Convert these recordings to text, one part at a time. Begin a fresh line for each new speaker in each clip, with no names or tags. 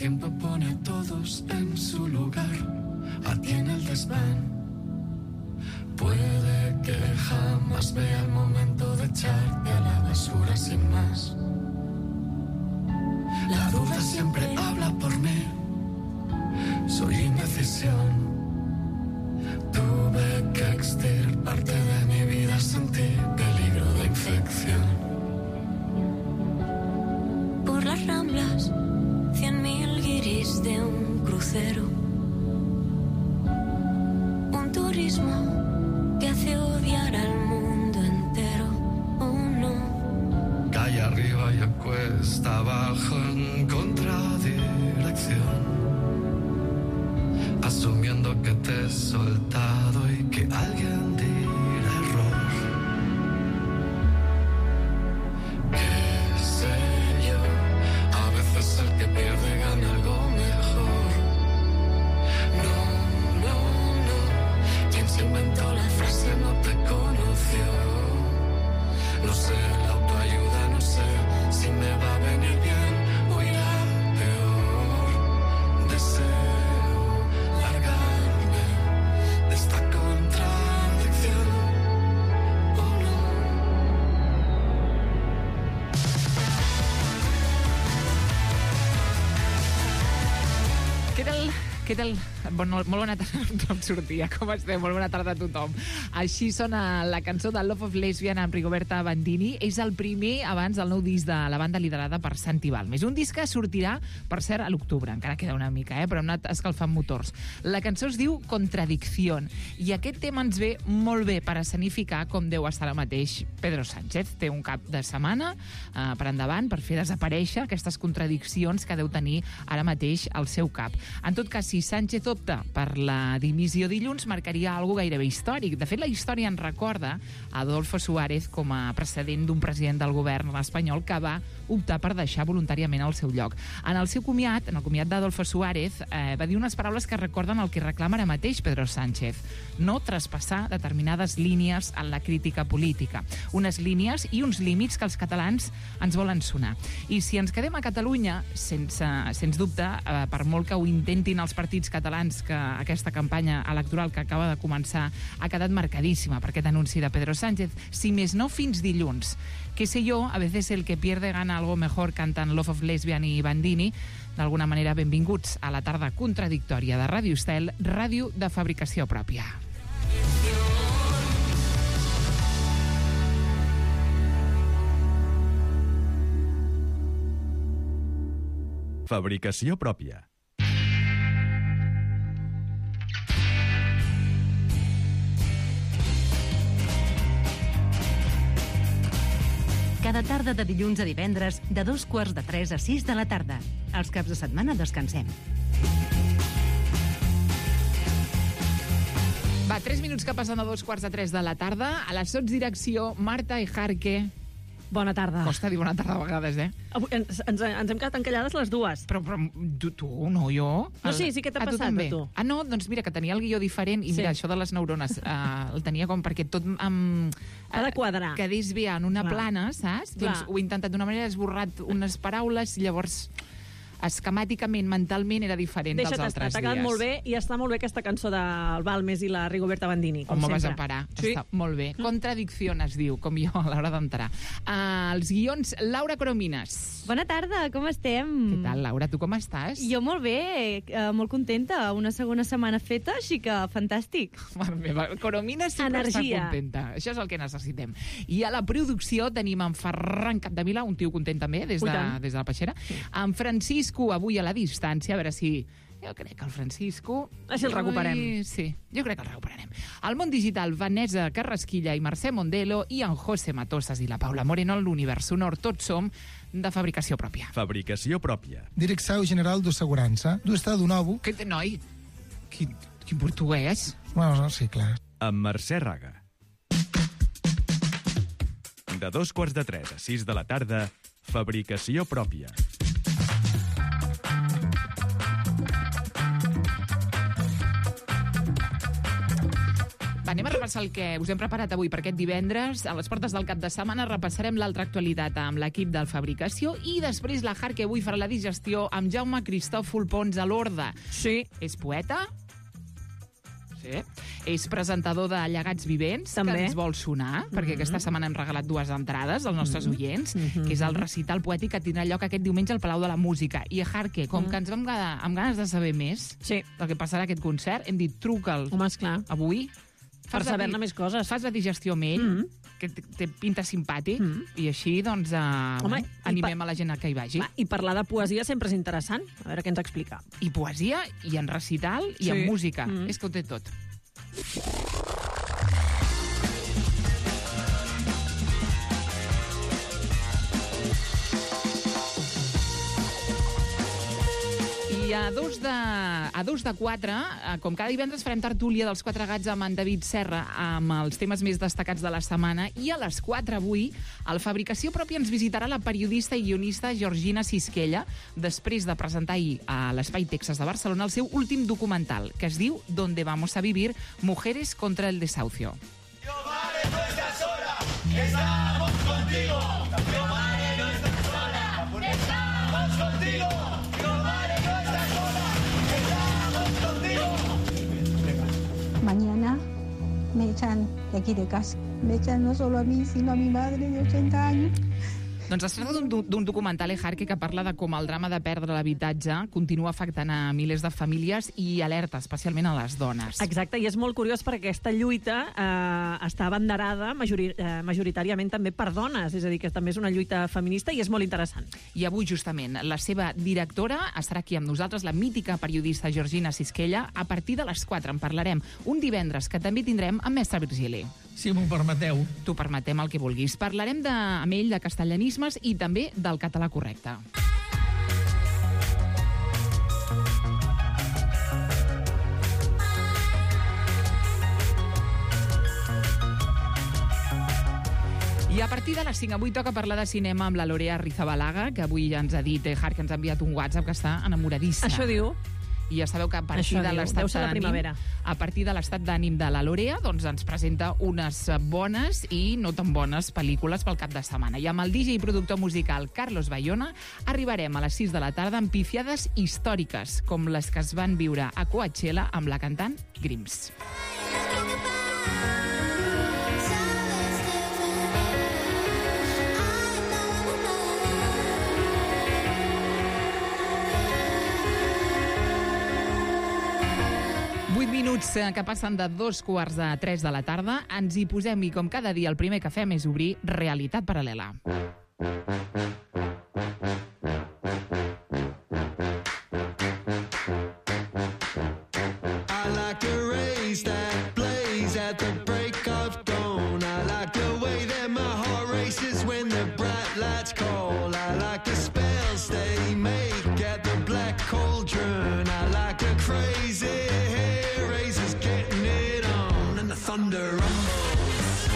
tiempo pone a todos en su lugar, a ti en el desván. Puede que jamás vea el momento de echarte a la basura sin más. La duda siempre habla por mí, soy indecisión. Tuve que extirparte de mi vida, sentí peligro de infección.
Por las Ramblas, 100.000 guiris de un crucero. Un turismo que hace odiar al mundo entero, ¿o no?
Calle arriba y cuesta abajo en contradirección, asumiendo que te he soltado y que alguien dirá error. ¿Qué sé yo? A veces el que pierde gana algo mejor. No, quien se inventó la frase no te conoció. No sé, la autoayuda, no sé si me va a venir bien o irá peor. Deseo largarme de esta contradicción, ¿o no?
Què tal? Molt bona tarda, tothom sortia. Com estem? Molt bona tarda a tothom. Així sona la cançó de Love of Lesbian amb Rigoberta Bandini. És el primer abans del nou disc de la banda liderada per Santi Balmes. Un disc que sortirà, per cert, a l'octubre. Encara queda una mica, però hem anat escalfant motors. La cançó es diu Contradicción. I aquest tema ens ve molt bé per escenificar com deu estar ara mateix Pedro Sánchez. Té un cap de setmana per endavant per fer desaparèixer aquestes contradiccions que deu tenir ara mateix al seu cap. En tot cas, si Sánchez opta per la dimissió dilluns, marcaria alguna gairebé històric. De fet, la història ens recorda Adolfo Suárez com a precedent d'un president del govern espanyol que va optar per deixar voluntàriament el seu lloc. En el seu comiat, en el comiat d'Adolfo Suárez, va dir unes paraules que recorden el que reclama ara mateix Pedro Sánchez: no traspassar determinades línies en la crítica política. Unes línies i uns límits que els catalans ens volen sonar. I si ens quedem a Catalunya, sens dubte, per molt que ho intentin els partits catalans, que aquesta campanya electoral que acaba de començar ha quedat marcadíssima per aquest anunci de Pedro Sánchez. Si més no, fins dilluns. Qué sé yo, a veces el que pierde gana algo mejor, cantan Love of Lesbian i Bandini. D'alguna manera, benvinguts a la tarda contradictòria de Ràdio Estel, ràdio de fabricació pròpia.
Fabricació pròpia.
Cada tarda de dilluns a divendres, de 2:45 a 6 de la tarda. Els caps de setmana descansem.
Va, 3 minuts que passen a 2:45 de la tarda. A la sotsdirecció, Marta Ejarque.
Bona tarda.
Costa dir bona tarda a vegades,
Avui ens hem quedat encallades les dues.
Però tu, no jo?
No, sí, què t'ha passat a tu?
Ah, no, doncs mira, que tenia el guió diferent i mira, això de les neurones el tenia com perquè tot
ha de quadrar.
Quedés bé en una plana, saps?
Clar.
Doncs ho he intentat d'una manera, he esborrat unes paraules, llavors esquemàticament, mentalment, era diferent dels altres dies.
T'ha quedat molt bé i està molt bé aquesta cançó del Balmes i la Rigoberta Bandini, com sempre.
Vas a parar. Sí? Està molt bé. Contradicción es diu, com jo a l'hora d'entrar. Els guions, Laura Coromines.
Bona tarda, com estem?
Què tal, Laura? Tu com estàs?
Jo molt bé, molt contenta. Una segona setmana feta, així que fantàstic.
Mare meva, Coromines sempre està contenta. Això és el que necessitem. I a la producció tenim en Ferran Capdevila, un tio content també, des de la peixera. En Francisco, avui a la distància, a veure si... Jo crec que el Francisco...
Així el recuperem.
Sí, jo crec que el recuperarem. Al món digital, Vanessa Carrasquilla i Mercè Mondelo i en José Matosas i la Paula Moreno en l'Univers Sonor. Tots som de fabricació pròpia.
Fabricació pròpia.
Direcció General d'Assegurança do Estado Novo.
Què té, noi? Quin portuguès?
Bueno, sí, clar.
Amb Mercè Raga. De 2:45 a 6 de la tarda, fabricació pròpia.
Va, anem a repassar el que us hem preparat avui per aquest divendres. A les portes del cap de setmana repassarem l'altra actualitat amb l'equip del Fabricació i després la Jar, que avui farà la digestió amb Jaume Cristòfol Pons a l'Horda.
Sí.
És poeta? Sí. És presentador de Llegats Vivents,
També.
que ens vol sonar, perquè aquesta setmana hem regalat 2 entrades als nostres oients, que és el recital poètic que tindrà lloc aquest diumenge al Palau de la Música. I a Jarque, com que ens vam quedar amb ganes de saber més
Sí.
del que passarà aquest concert, hem dit truca'l
Home, esclar.
avui.
Per saber-ne més coses.
Fas la digestió amb ell, que té pinta simpàtic, i així, doncs,
Home,
animem a la gent que hi vagi.
Va, i parlar de poesia sempre és interessant. A veure què ens explica.
I poesia, i en recital, i
Sí.
en música. És que ho té tot. I a dos de 4, com cada divendres farem tertúlia dels 4 gats amb en David Serra amb els temes més destacats de la setmana, i a les 4 avui al Fabricació Pròpia ens visitarà la periodista i guionista Georgina Sisquella després de presentar ahir a l'Espai Texas de Barcelona el seu últim documental, que es diu Donde vamos a vivir, Mujeres contra el desahucio.
Mañana me echan de aquí de casa. Me echan no solo a mí, sino a mi madre de 80 años.
Doncs es tracta d'un documental, Jarque, que parla de com el drama de perdre l'habitatge continua afectant a milers de famílies i alerta especialment a les dones.
Exacte, i és molt curiós perquè aquesta lluita està abanderada majoritàriament també per dones, és a dir, que també és una lluita feminista i és molt interessant.
I avui, justament, la seva directora estarà aquí amb nosaltres, la mítica periodista Georgina Sisquella. A partir de les 4 en parlarem un divendres que també tindrem amb mestre Virgili.
Si m'ho permeteu.
T'ho permetem el que vulguis. Parlarem amb ell de castellanismes i també del català correcte. I a partir de les 5 avui toca parlar de cinema amb la Lorea Rizabalaga, que avui ja ens ha dit, que ens ha enviat un WhatsApp que està enamoradíssima.
Això diu.
I ja sabeu que a partir de l'estat d'ànim de la Lorea, doncs ens presenta unes bones i no tan bones pel·lícules pel cap de setmana. I amb el DJ i productor musical Carlos Bayona arribarem a les 6 de la tarda amb pifiades històriques, com les que es van viure a Coachella amb la cantant Grims. Minuts que passen de 2:45 de la tarda. Ens hi posem i, com cada dia, el primer que fem és obrir Realitat Paral·lela.
I like the rays that blaze at the break of dawn. I like the way that my heart races when the bright lights call. I like the spells they make at the black cauldron. I like the crazy hair raisers getting it on and the thunder rumbles.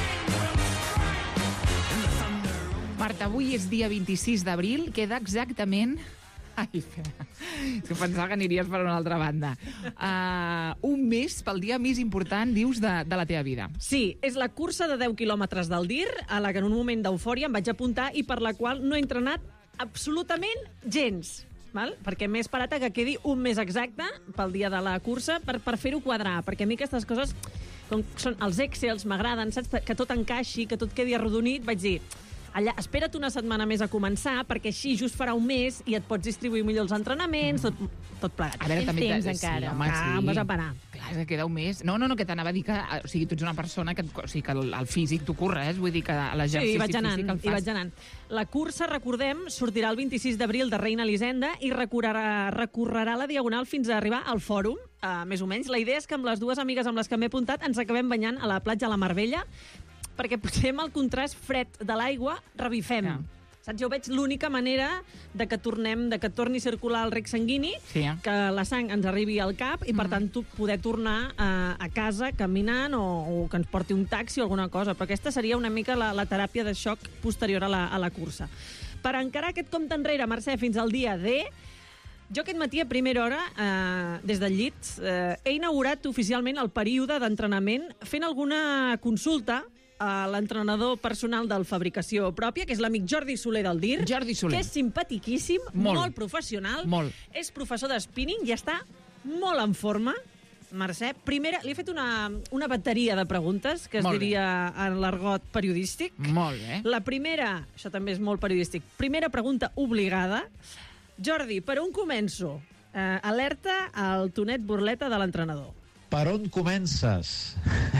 Marta, avui és dia 26 d'abril, queda exactament... Ai, és que pensava que aniries per una altra banda. Un mes pel dia més important, dius, de la teva vida.
Sí, és la cursa de 10 quilòmetres del DIR, a la que en un moment d'eufòria em vaig apuntar i per la qual no he entrenat absolutament gens. Val? Perquè m'he esperat a que quedi un mes exacte pel dia de la cursa per fer-ho quadrar, perquè a mi aquestes coses, com són els Excels, m'agraden, saps? Que tot encaixi, que tot quedi arrodonit, vaig dir... Allà, espera't una setmana més a començar, perquè així just farà un mes i et pots distribuir millor els entrenaments, tot plegat.
A veure, també
temps encara. Em vas a parar.
Clar, que queda un mes. No, que t'anava a dir que... O sigui, tu ets una persona que... O sigui, que el físic tu corres, vull dir que l'exercici
sí,
físic el fas.
I vaig anant. La cursa, recordem, sortirà el 26 d'abril de Reina Elisenda i recorrerà la diagonal fins a arribar al fòrum, més o menys. La idea és que amb les dues amigues amb les que m'he apuntat ens acabem banyant a la platja a la Mar Bella, perquè potser amb el contrast fred de l'aigua revifem. Ja. Saps? Jo veig l'única manera de que torni a circular el rec sanguini, que la sang ens arribi al cap i, per tant, poder tornar a casa caminant o que ens porti un taxi o alguna cosa. Però aquesta seria una mica la teràpia de xoc posterior a la cursa. Per encarar aquest compte enrere, Mercè, fins al dia D, Jo aquest matí, a primera hora, des del llit, he inaugurat oficialment el període d'entrenament fent alguna consulta a l'entrenador personal del Fabricació Pròpia, que és l'amic Jordi Soler del DIR.
Jordi Soler.
Que és simpatiquíssim, molt professional.
Molt.
És professor de spinning i està molt en forma. Mercè, primera, li he fet una bateria de preguntes, que es diria en l'argot periodístic.
Molt bé.
La primera, això també és molt periodístic, primera pregunta obligada. Jordi, per on començo? Alerta al Tonet Burleta de l'entrenador.
Per on comences?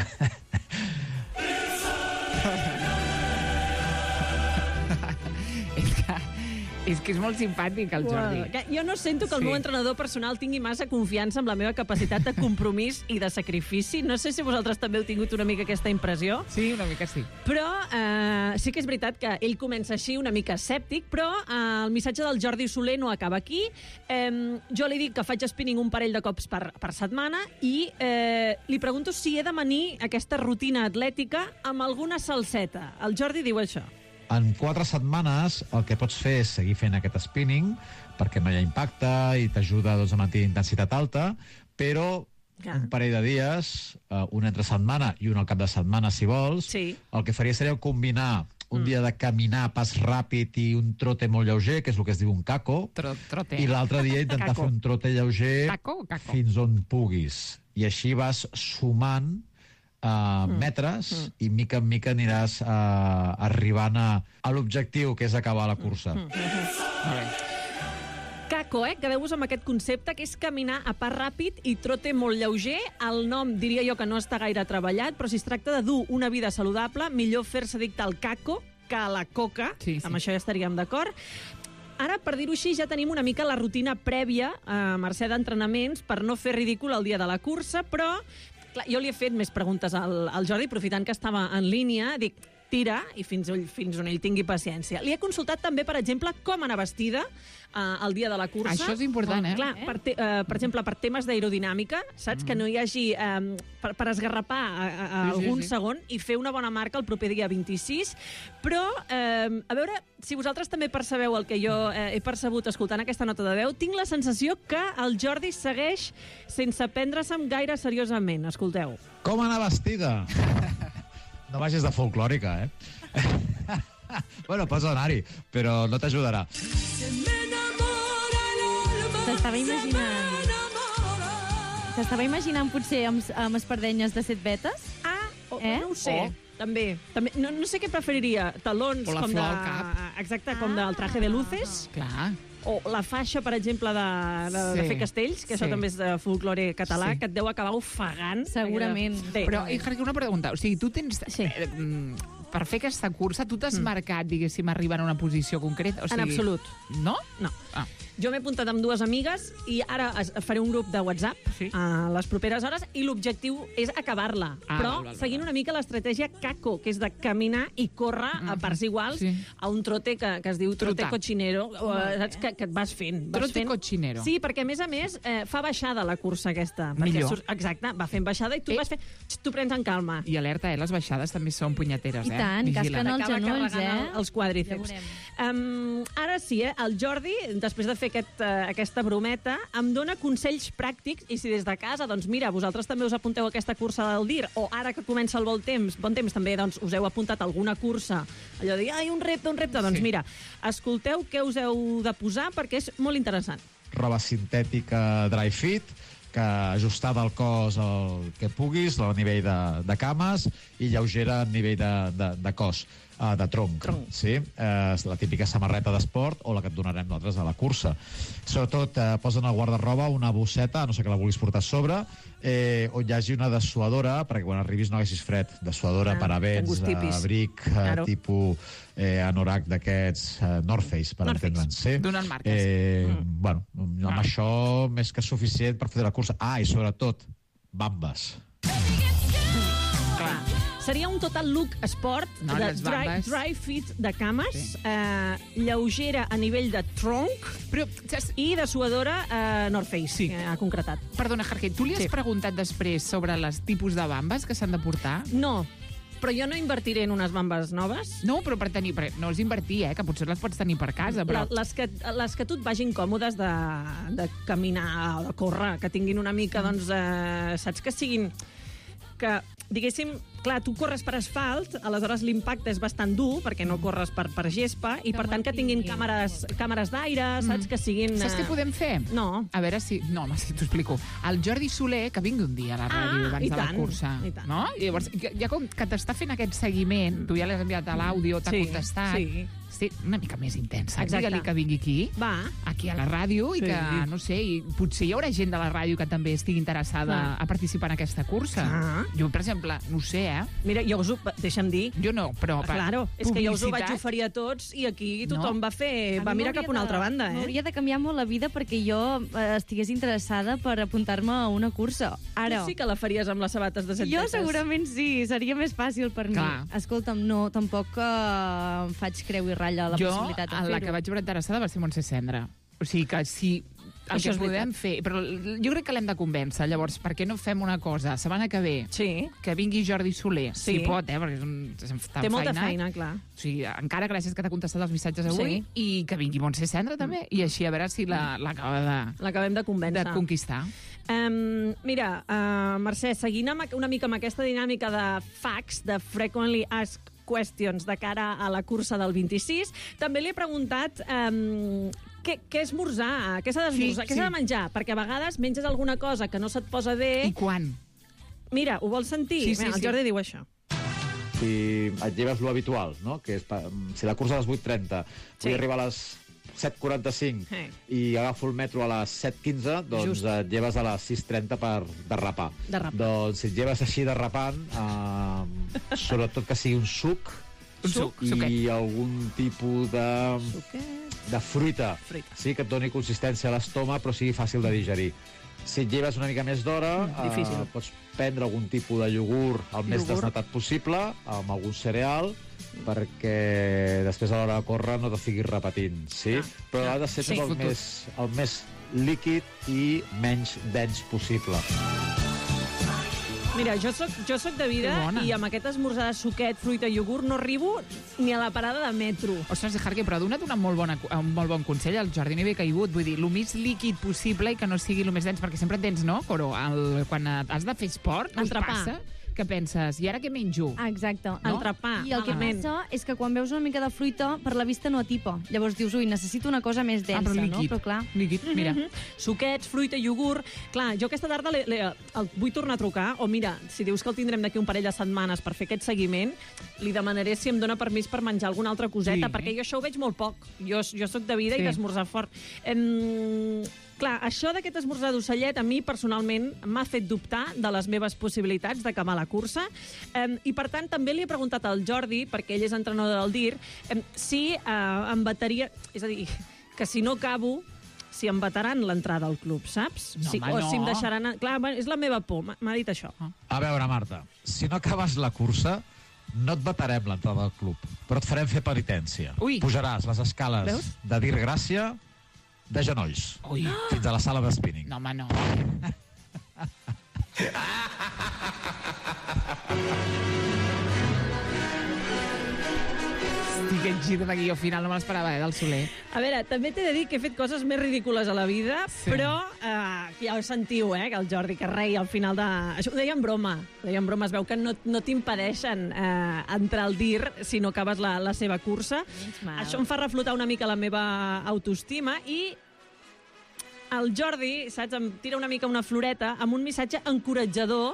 És que és molt simpàtic, el Jordi.
Jo no sento que el meu entrenador personal tingui massa confiança en la meva capacitat de compromís i de sacrifici. No sé si vosaltres també heu tingut una mica aquesta impressió.
Sí, una mica sí.
Però sí que és veritat que ell comença així una mica escèptic, però el missatge del Jordi Soler no acaba aquí. Jo li dic que faig spinning un parell de cops per setmana i li pregunto si he de manir aquesta rutina atlètica amb alguna salseta. El Jordi diu això.
En 4 setmanes el que pots fer és seguir fent aquest spinning perquè no hi ha impacte i t'ajuda a mantenir intensitat alta, però un parell de dies, un entre setmana i un al cap de setmana, si vols, el que faria seria combinar un dia de caminar pas ràpid i un trote molt lleuger, que és el que es diu un caco, i l'altre dia intentar fer un trote lleuger fins on puguis. I així vas sumant metres i mica en mica aniràs arribant a l'objectiu, que és acabar la cursa.
Caco, quedeu-vos amb aquest concepte, que és caminar a pas ràpid i trote molt lleuger. El nom diria jo que no està gaire treballat, però si es tracta de dur una vida saludable, millor fer-se dictar el caco que a la coca. Amb això ja estaríem d'acord. Ara, per dir-ho així, ja tenim una mica la rutina prèvia, Mercè, d'entrenaments, per no fer ridícul el dia de la cursa, però jo li he fet més preguntes al Jordi, aprofitant que estava en línia, dic, tira, i fins on ell tingui paciència. Li he consultat també, per exemple, com anar vestida el dia de la cursa.
Això és important,
Clar, per exemple, per temes d'aerodinàmica, saps? Que no hi hagi... per esgarrapar algun segon i fer una bona marca el proper dia 26. Però, a veure si vosaltres també percebeu el que jo he percebut escoltant aquesta nota de veu. Tinc la sensació que el Jordi segueix sense prendre-se'm gaire seriosament. Escolteu.
Com anar vestida? No vagis de folclòrica, Bueno, pots anar-hi, però no t'ajudarà.
T'estava imaginant potser amb espardenyes de 7 vetes?
No ho sé. També. No sé què preferiria. Talons com de... Exacte, com del traje de luces.
Clar.
O la faixa, per exemple, de fer castells, que això també és de folklore català, que et deu acabar ofegant.
Segurament.
Però, una pregunta. O sigui, tu tens... Per fer aquesta cursa, tu t'has marcat, diguéssim, arribar a una posició concreta?
En absolut.
No?
No. Jo m'he apuntat amb 2 amigues i ara faré un grup de WhatsApp a les properes hores i l'objectiu és acabar-la. Però seguint una mica l'estratègia Caco, que és de caminar i córrer a parts iguals a un trote que es diu trote cochinero, saps, que et vas fent.
Trote cochinero.
Sí, perquè a més fa baixada la cursa aquesta.
Millor.
Exacte, va fent baixada i tu vas fent... Tu prens en calma.
I alerta, les baixades també són punyeteres,
I tant, casquen els genolls,
els quàdriceps. Ara sí, el Jordi, després de fer aquesta brometa, em dona consells pràctics i si des de casa, doncs mira, vosaltres també us apunteu a aquesta cursa del DIR o ara que comença el bon temps també, doncs us heu apuntat a alguna cursa, allò de dir, un repte, doncs mira, escolteu què us heu de posar perquè és molt interessant.
Roba sintètica dry fit, que ajustada al cos el que puguis, a nivell de cames, i lleugera a nivell de cos, de tronc. Sí? La típica samarreta d'esport o la que et donarem nosaltres a la cursa. Sobretot, posa'n al guarda-roba una bosseta, no sé que la vulguis portar a sobre, on hi hagi una dessuadora, perquè quan arribis no haguessis fred. Dessuadora, parabens, abric, tipus anorac d'aquests North Face, per entendre'ns.
Donant marques.
Bueno, amb això més que suficient per fer la cursa. I sobretot, bambes.
Clar. Seria un total look sport, de dry fit de cames, lleugera a nivell de tronc i dessuadora North Face, ha concretat.
Perdona, Jorge, tu li has preguntat després sobre els tipus de bambes que s'han de portar?
No. Però jo no invertiré en unes bambes noves.
No, però per tenir... No és invertir, que potser les pots tenir per casa, però...
Les que tu et vagin còmodes de caminar o de córrer, que tinguin una mica, doncs, saps, que siguin... que, diguéssim, clar, tu corres per asfalt, aleshores l'impacte és bastant dur, perquè no corres per gespa, i per tant que tinguin càmeres d'aire, saps, que siguin...
Saps què podem fer?
No.
A veure si... No, si t'ho explico. El Jordi Soler, que vingui un dia a la ràdio abans de la cursa. No? I llavors, ja com que t'està fent aquest seguiment, tu ja l'has enviat a l'àudio, t'ha contestat... Sí, una mica més intensa. Digue-li que vingui aquí a la ràdio, i que, no sé, i potser hi haurà gent de la ràdio que també estigui interessada a participar en aquesta cursa. Jo, per exemple, no ho sé,
Mira, jo us ho... Deixa'm dir.
Jo no, però...
Claro, és que jo us ho vaig oferir a tots i aquí tothom va mirar cap a una altra banda,
M'hauria de canviar molt la vida perquè jo estigués interessada per apuntar-me a una cursa. Ara...
Tu sí que la faries amb les sabates de 7 peces.
Jo segurament sí, seria més fàcil per mi. Escolta'm, no, tampoc faig creu i ratlla la possibilitat de fer-ho.
Jo, la que vaig veure interessada va ser Montse Cendra. O sigui que sí, el que podem fer... Però jo crec que l'hem de convèncer. Llavors, per què no fem una cosa? Setmana que ve, que vingui Jordi Soler. Si pot, perquè és tan
té molta
feinat.
feina, clar.
O sigui, encara gràcies que t'ha contestat els missatges avui, i que vingui Montse Cendra també, i així a veure si
l'acabem de convèncer.
De conquistar.
Mira, Mercè, seguint una mica amb aquesta dinàmica de facts, de frequently asked questions de cara a la cursa del 26, també li he preguntat què esmorzar, què s'ha d'esmorzar, què s'ha de menjar, perquè a vegades menges alguna cosa que no se't posa bé...
I quan?
Mira, ho vols sentir? El Jordi diu això.
Si et lleves lo habitual, no? Que és, si la cursa a les 8:30, vull arribar a les 7:45 i agafo el metro a les 7:15, doncs et lleves a les 6:30 per derrapar. Doncs si et lleves així derrapant, sobretot que sigui un suc i algun tipus de fruita, sí, que et doni consistència a l'estómac però sigui fàcil de digerir. Si et lleves una mica més d'hora, pots prendre algun tipus de iogurt el més desnatat possible, amb algun cereal, perquè després a l'hora de córrer no te estiguis repetint, sí? Però ha de ser tot el més líquid i menys dens possible.
Mira, jo soc de vida i amb aquest esmorzar de suquet, fruita i iogurt no arribo ni a la parada de metro.
Ostres, Harky, però ha donat un molt bon consell. El Jordi no hi havia caigut. Vull dir, el més líquid possible i que no sigui el més dens, perquè sempre tens, no, Coro? Quan has de fer esport, no et passa que penses, i ara què menjo?
Exacte.
Entrepà.
I el que passa és que quan veus una mica de fruita, per la vista no atipa. Llavors dius, ui, necessito una cosa més densa, no? Però clar...
Líquid, mira.
Suquets, fruita, iogurt... Clar, jo aquesta tarda el vull tornar a trucar, o mira, si dius que el tindrem d'aquí un parell de setmanes per fer aquest seguiment, li demanaré si em dona permís per menjar alguna altra coseta, perquè jo això ho veig molt poc. Jo soc de vida i d'esmorzar fort. Clar, això d'aquest esmorzar d'ocellet a mi personalment m'ha fet dubtar de les meves possibilitats d'acabar la cursa i per tant també li he preguntat al Jordi, perquè ell és entrenador del DIR, si em vetaria, és a dir, que si no acabo, si em vetaran l'entrada al club, saps?
No,
o si em deixaran... Clar, és la meva por, m'ha dit això.
A veure, Marta, si no acabes la cursa, no et vetarem l'entrada al club, però et farem fer penitència. Pujaràs les escales de Dir Gràcia de genolls, fins a la sala de spinning.
No, home, no. Estic en gir d'aquí, al final no me l'esperava, del Soler.
A veure, també t'he de dir que he fet coses més ridícules a la vida, però ja ho sentiu, que el Jordi que reia al final de... Això ho deia en broma. Es veu que no t'impedeixen entrar al DIR si no acabes la seva cursa. Això em fa reflotar una mica la meva autoestima i el Jordi, saps, em tira una mica una floreta amb un missatge encoratjador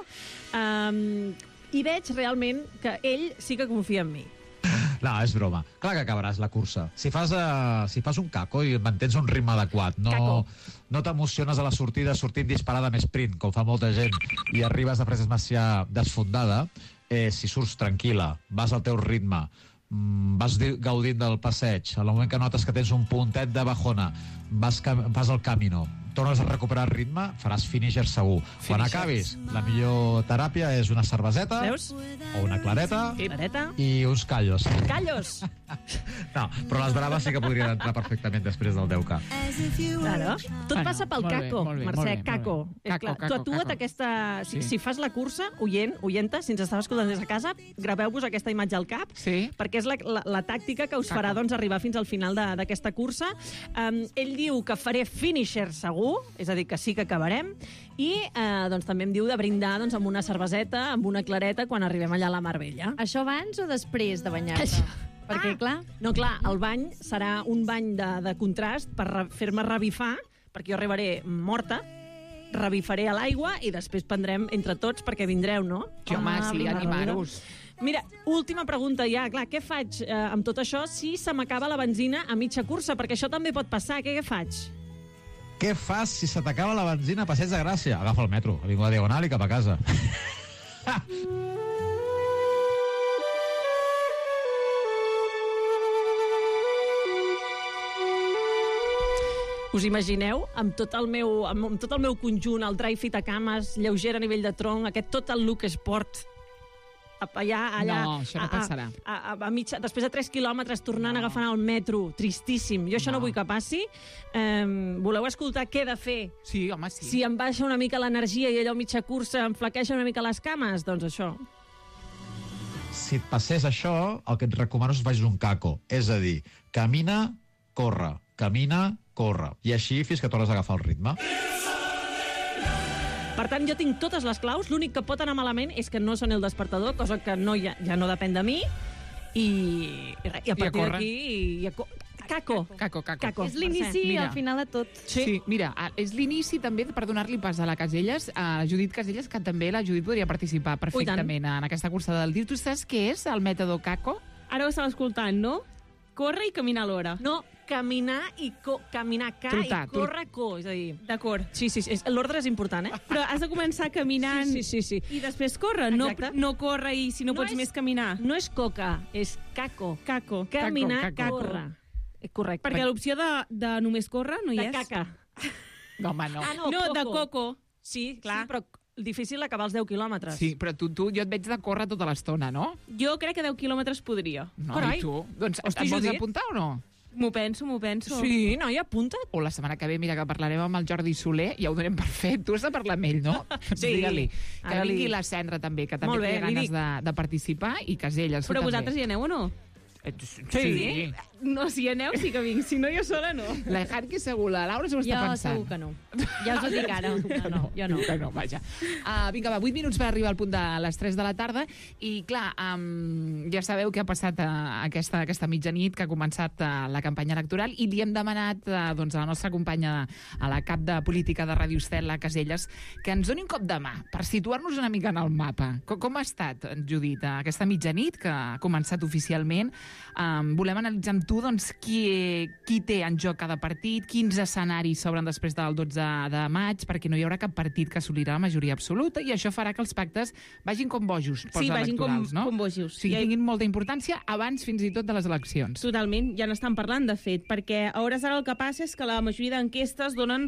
i veig realment que ell sí que confia en mi.
No, és broma. Clar que acabaràs la cursa. Si fas un caco i mantens un ritme adequat, no t'emociones a la sortida sortint disparada amb sprint, com fa molta gent, i arribes a Frases Macià desfondada, si surts tranquil·la, vas al teu ritme, vas gaudint del passeig, al moment que notes que tens un puntet de bajona, fas el camino, tornes a recuperar el ritme, faràs finisher segur. Quan acabis, la millor teràpia és una cerveseta,
veus?
O una clareta, i uns callos.
Callos?
No, però les braves sí que podrien entrar perfectament després del 10K.
Claro. Tot passa pel caco, Mercè, caco.
Caco,
Tu atua't aquesta... Si fas la cursa, oyenta, si ens estava escoltant des de casa, graveu-vos aquesta imatge al cap, perquè és la tàctica que us farà arribar fins al final d'aquesta cursa. Ell diu que faré finisher segur, és a dir, que sí que acabarem, i també em diu de brindar amb una cerveseta, amb una clareta, quan arribem allà a la Marbella.
Això abans o després de banyar-te? Perquè, clar...
No, clar, el bany serà un bany de contrast per fer-me revifar, perquè jo arribaré morta, revifaré a l'aigua i després prendrem entre tots perquè vindreu, no?
Home, sí, animar-vos.
Mira, última pregunta ja. Clar, què faig amb tot això si se m'acaba la benzina a mitja cursa? Perquè això també pot passar. Què faig?
Què fas si se t'acaba la benzina a Passeig de Gràcia? Agafa el metro, Avinguda Diagonal i cap a casa.
Us imagineu, amb tot el meu conjunt, el dry fit a cames, lleuger a nivell de tronc, tot el look sport, allà...
No, això no passarà.
Després de 3 quilòmetres tornant agafant el metro, tristíssim. Jo això no vull que passi. Voleu escoltar què he de fer?
Sí, home, sí.
Si em baixa una mica l'energia i allò mitja cursa em flaqueja una mica les cames, doncs això.
Si et passés això, el que et recomano és que facis un caco. És a dir, camina, corre, i així fins que tornes a agafar el ritme.
Per tant, jo tinc totes les claus. L'únic que pot anar malament és que no soni el despertador, cosa que ja no depèn de mi. I a partir d'aquí... Caco.
És l'inici al final de tot.
Sí, mira, és l'inici també per donar-li pas a la Caselles, a Judit Caselles, que també la Judit podria participar perfectament en aquesta cursa del dir. Tu saps què és el mètode Caco?
Ara ho estava escoltant, no? Córrer i caminar alhora.
No, caminar i caminar i córrer és a dir...
D'acord.
Sí, l'ordre és important,
Però has de començar caminant i després córrer, no córrer i si no pots més caminar.
No és coca, és caco.
Caco.
Caminar, córrer. Correcte.
Perquè l'opció de només córrer no hi és.
De caca.
No, home, no.
No, de coco.
Sí, clar. Però difícil acabar els 10 quilòmetres.
Sí, però jo et veig de córrer tota l'estona, no?
Jo crec que 10 quilòmetres podria.
No, i tu? Doncs et vols apuntar o no?
M'ho penso.
Sí, no, ja apunta't.
O la setmana que ve, mira, que parlarem amb el Jordi Soler, ja ho donem per fet. Tu has de parlar amb ell, no?
Sí.
Digue-li. Que vingui la Cendra també, que també té ganes de participar, i Caselles.
Però vosaltres hi aneu o no?
Sí.
No, si aneu sí que vinc, si no jo sola no.
La Hanky segur, la Laura s'ho està pensant.
Jo segur que no. Ja us ho dic ara. No, jo no.
Que no, vaja. Vinga, va, 8 minuts per arribar al punt de les 3 de la tarda i, clar, ja sabeu què ha passat aquesta mitjanit que ha començat la campanya electoral i li hem demanat a la nostra companya, a la cap de política de Ràdio Estel, la Caselles, que ens doni un cop de mà per situar-nos una mica en el mapa. Com ha estat, Judit, aquesta mitjanit que ha començat oficialment? Volem analitzar amb tu qui té en joc cada partit, quins escenaris s'obren després del 12 de maig, perquè no hi haurà cap partit que assolirà la majoria absoluta i això farà que els pactes vagin com bojos postelectorals, no?
Com bojos.
O sigui, tinguin molta importància abans fins i tot de les eleccions.
Totalment, ja n'estan parlant, de fet, perquè a hores ara el que passa és que la majoria d'enquestes donen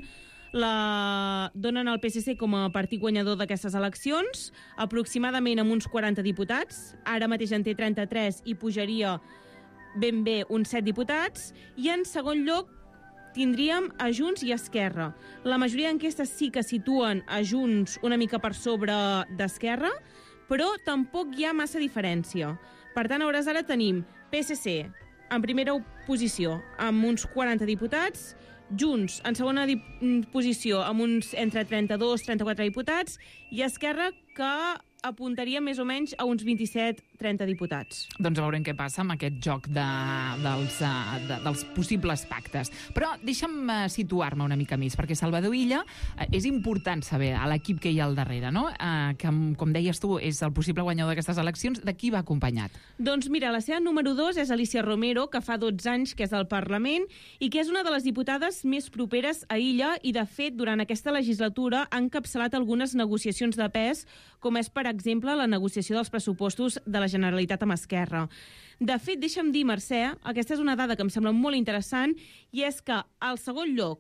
el PSC com a partit guanyador d'aquestes eleccions, aproximadament amb uns 40 diputats. Ara mateix en té 33 i pujaria ben bé uns 7 diputats. I en segon lloc tindríem a Junts i Esquerra. La majoria d'enquestes sí que situen a Junts una mica per sobre d'Esquerra, però tampoc hi ha massa diferència. Per tant, a hores ara tenim PSC en primera posició amb uns 40 diputats, Junts en segona posició amb uns entre 32 i 34 diputats i Esquerra que apuntaria més o menys a uns 27-30 diputats.
Doncs veurem què passa amb aquest joc dels possibles pactes. Però deixa'm situar-me una mica més, perquè Salvador Illa és important saber a l'equip que hi ha al darrere, no? Que, com deies tu, és el possible guanyador d'aquestes eleccions. De qui va acompanyat?
Doncs mira, la seva número 2 és Alicia Romero, que fa 12 anys que és al Parlament i que és una de les diputades més properes a Illa i, de fet, durant aquesta legislatura ha encapçalat algunes negociacions de pes, com és, per exemple, la negociació dels pressupostos de la Generalitat amb Esquerra. De fet, deixa'm dir, Mercè, aquesta és una dada que em sembla molt interessant, i és que al segon lloc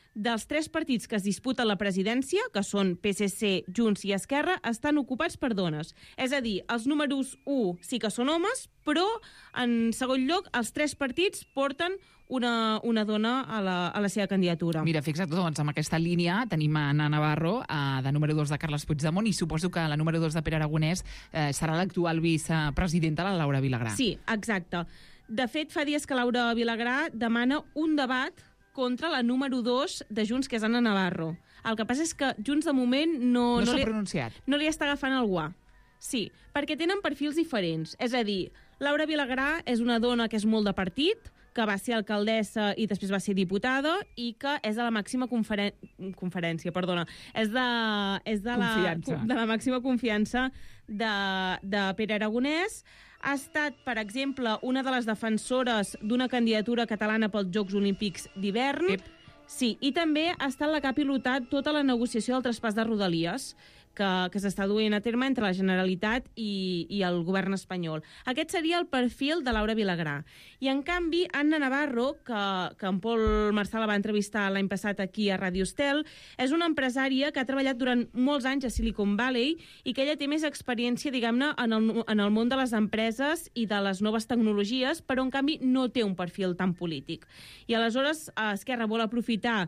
dels 3 partits que es disputen la presidència, que són PSC, Junts i Esquerra, estan ocupats per dones. És a dir, els números 1 sí que són homes, però, en segon lloc, els 3 partits porten una dona a la seva candidatura.
Mira, fixa't, doncs, amb aquesta línia tenim Ana Navarro, de número 2 de Carles Puigdemont, i suposo que la número 2 de Pere Aragonès serà l'actual vicepresidenta, la Laura Vilagrà.
Sí, exacte. De fet, fa dies que Laura Vilagrà demana un debat contra la número 2 de Junts, que és Ana Navarro. El que passa és que Junts, de moment, no
s'ha pronunciat.
No li està agafant el guà. Sí, perquè tenen perfils diferents. És a dir, Laura Vilagrà és una dona que és molt de partit, que va ser alcaldessa i després va ser diputada i que és de la màxima conferència, perdona. És de la màxima confiança de Pere Aragonès. Ha estat, per exemple, una de les defensores d'una candidatura catalana pels Jocs Olímpics d'hivern. Sí, i també ha estat la que ha pilotat tota la negociació del traspàs de Rodalies, que s'està duent a terme entre la Generalitat i el govern espanyol. Aquest seria el perfil de Laura Vilagrà. I, en canvi, Anna Navarro, que en Pol Marçal la va entrevistar l'any passat aquí a Radio Estel, és una empresària que ha treballat durant molts anys a Silicon Valley i que ella té més experiència, diguem-ne, en el món de les empreses i de les noves tecnologies, però, en canvi, no té un perfil tan polític. I, aleshores, Esquerra vol aprofitar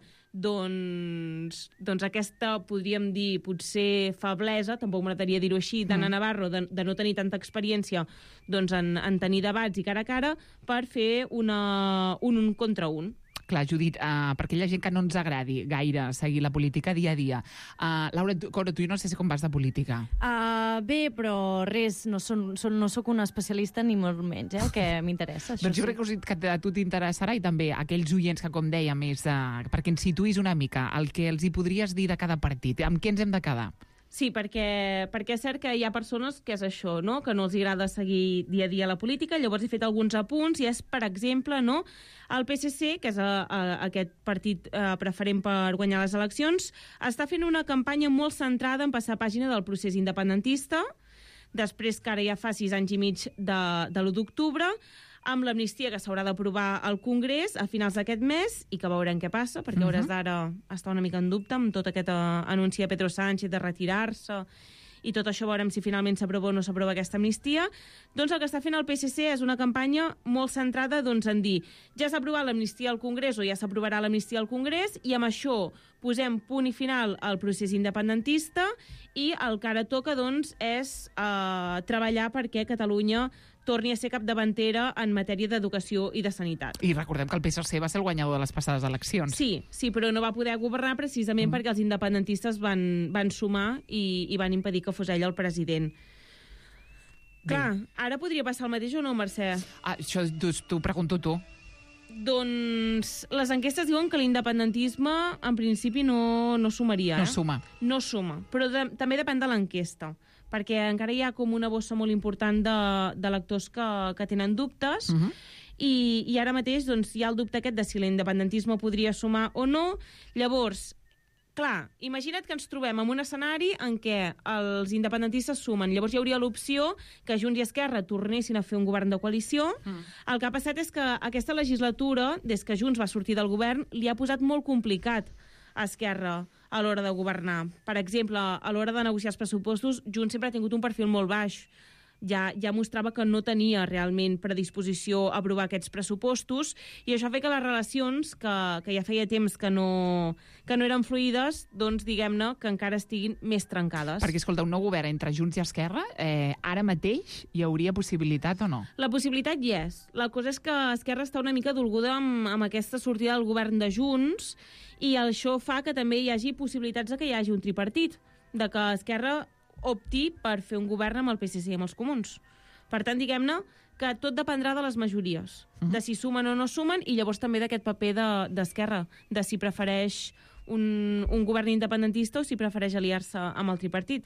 doncs aquesta, podríem dir, potser feblesa, tampoc m'agradaria dir-ho així, d'Anna Navarro, de no tenir tanta experiència doncs, en tenir debats i cara a cara, per fer un contra un.
Clar, Judit, per aquella gent que no ens agradi gaire seguir la política dia a dia. Laura, tu no sé si com vas de política.
Bé, però res, no sóc una especialista ni molt menys, el que m'interessa.
Doncs jo crec que a tu t'interessarà, i també aquells oients que, com deia, més perquè ens situïs una mica el que els hi podries dir de cada partit. Amb què ens hem de quedar?
Sí, perquè és cert que hi ha persones que és això, no? Que no els agrada seguir dia a dia la política. Llavors he fet alguns apunts i és, per exemple, no? El PSC, que és aquest partit preferent per guanyar les eleccions, està fent una campanya molt centrada en passar pàgina del procés independentista, després que ara ja fa 6 anys i mig de l'1 d'octubre, amb l'amnistia que s'haurà d'aprovar al Congrés a finals d'aquest mes i que veurem què passa, perquè a hores d'ara està una mica en dubte amb tot aquest anunci de Pedro Sánchez de retirar-se i tot això veurem si finalment s'aprova o no s'aprova aquesta amnistia. Doncs el que està fent el PSC és una campanya molt centrada en dir ja s'ha aprovat l'amnistia al Congrés o ja s'aprovarà l'amnistia al Congrés i amb això posem punt i final al procés independentista i el que ara toca és treballar perquè Catalunya torni a ser capdavantera en matèria d'educació i de sanitat.
I recordem que el PSC va ser el guanyador de les passades eleccions.
Sí, però no va poder governar precisament perquè els independentistes van sumar i van impedir que fos ell el president. Clar, ara podria passar el mateix o no, Mercè?
Això t'ho pregunto tu.
Doncs les enquestes diuen que l'independentisme en principi no sumaria. No suma, però també depèn de l'enquesta, perquè encara hi ha com una bossa molt important de lectors que tenen dubtes i ara mateix hi ha el dubte aquest de si l'independentisme podria sumar o no. Llavors, clar, imagina't que ens trobem en un escenari en què els independentistes sumen. Llavors hi hauria l'opció que Junts i Esquerra tornessin a fer un govern de coalició. El que ha passat és que aquesta legislatura, des que Junts va sortir del govern, li ha posat molt complicat a Esquerra a l'hora de governar. Per exemple, a l'hora de negociar els pressupostos, Junts sempre ha tingut un perfil molt baix. Ja mostrava que no tenia realment predisposició a aprovar aquests pressupostos i això fa que les relacions, que ja feia temps que no eren fluides, doncs diguem-ne que encara estiguin més trencades.
Perquè, escolta, un nou govern entre Junts i Esquerra, ara mateix hi hauria possibilitat o no?
La possibilitat hi és. La cosa és que Esquerra està una mica dolguda amb aquesta sortida del govern de Junts i això fa que també hi hagi possibilitats de que hi hagi un tripartit, de que Esquerra opti per fer un govern amb el PSC i amb els comuns. Per tant, diguem-ne que tot dependrà de les majories, de si sumen o no sumen, i llavors també d'aquest paper d'Esquerra, de si prefereix un govern independentista o si prefereix aliar-se amb el tripartit.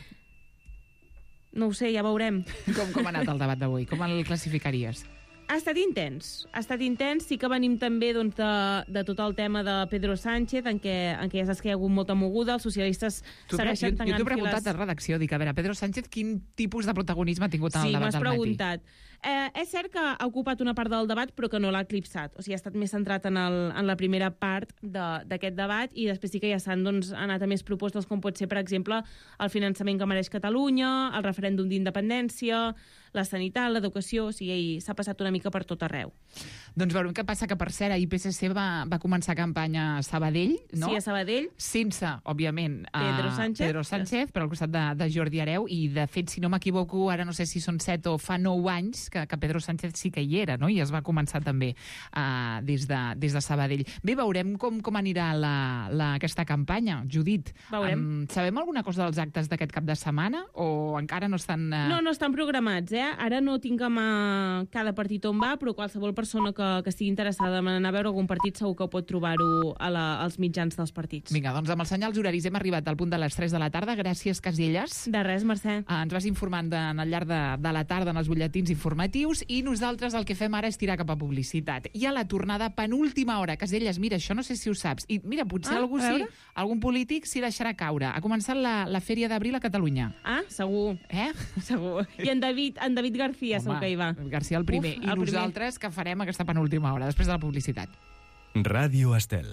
No ho sé, ja veurem.
Com ha anat el debat d'avui? Com el classificaries?
Ha estat intens, sí que venim també de tot el tema de Pedro Sánchez, en què ja saps que hi ha hagut molta moguda, els socialistes segueixen tancant files.
Jo t'he preguntat a redacció, dic, a veure, Pedro Sánchez quin tipus de protagonisme ha tingut en el debat del matí?
Sí, m'has preguntat. És cert que ha ocupat una part del debat, però que no l'ha eclipsat. O sigui, ha estat més centrat en la primera part d'aquest debat i després sí que ja s'han anat a més propostes, com pot ser, per exemple, el finançament que mereix Catalunya, el referèndum d'independència, la sanitat, l'educació, o sigui, s'ha passat una mica per tot arreu.
Doncs veurem què passa, que per cert, ahir PSC va començar campanya a Sabadell, no?
Sí, a Sabadell.
Sense, òbviament,
Pedro Sánchez,
però al costat de Jordi Hereu, i de fet, si no m'equivoco, ara no sé si són 7 o fa 9 anys que Pedro Sánchez sí que hi era, no? I es va començar també des de Sabadell. Bé, veurem com anirà aquesta campanya. Judit, sabem alguna cosa dels actes d'aquest cap de setmana o encara no estan...
No estan programats, Ara no tinc cada partit on va, però qualsevol persona que estigui interessada en anar a veure algun partit segur que pot trobar-ho als mitjans dels partits.
Vinga, doncs amb els senyals horaris hem arribat al punt de les 3 de la tarda. Gràcies, Casellas.
De res, Mercè.
Ens vas informant al llarg de la tarda en els butlletins informatius i nosaltres el que fem ara és tirar cap a publicitat. I a la tornada, penúltima hora. Casellas, mira, això no sé si ho saps. I mira, potser algun polític s'hi deixarà caure. Ha començat la Fèria d'Abril a Catalunya.
Segur. Segur. I en David García segur que hi va.
García el primer. I nosaltres que farem aquesta penúltima hora, després de la publicitat.
Ràdio Estel.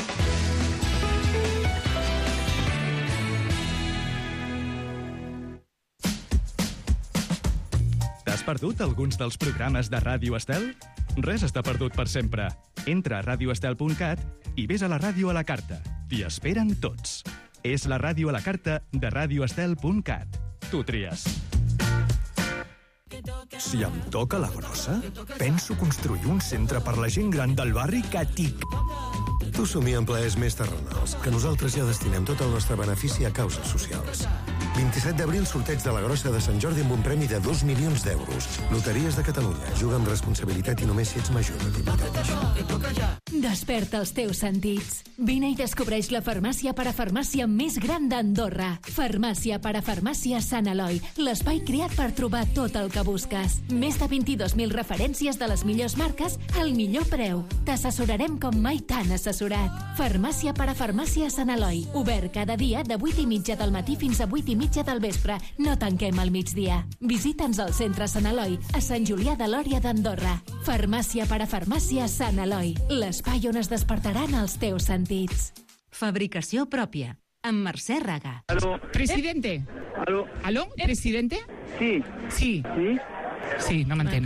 T'has perdut alguns dels programes de Ràdio Estel? Res està perdut per sempre. Entra a radioestel.cat i ves a la ràdio a la carta. T'hi esperen tots. És la ràdio a la carta de radioestel.cat. Tu tries.
Si em toca la grossa, penso construir un centre per la gent gran del barri que TIC.
Tu somia en plaers més terrenals, que nosaltres ja destinem tot el nostre benefici a causes socials. 27 d'abril, sorteig de la grossa de Sant Jordi amb un premi de 2 milions d'euros. Loteries de Catalunya. Juga amb responsabilitat i només si ets major de 18 anys.
Desperta els teus sentits. Vine i descobreix la farmàcia parafarmàcia més gran d'Andorra. Farmàcia parafarmàcia Sant Eloi. L'espai creat per trobar tot el que busques. Més de 22.000 referències de les millors marques al millor preu. T'assessorarem com mai t'han assessorat. Farmàcia parafarmàcia Sant Eloi. Obert cada dia de 8:30 del matí fins a 8:30 del vespre. No tanquem al migdia. Visita'ns al centre Sant Eloi, a Sant Julià de Lòria d'Andorra. Farmàcia parafarmàcia Sant Eloi. L'espai on es despertaran els teus sentits.
Fabricació pròpia. Amb Mercè Raga.
Aló.
Presidente.
Aló.
Aló, presidente?
Sí.
Sí.
Sí?
Sí, no m'entén.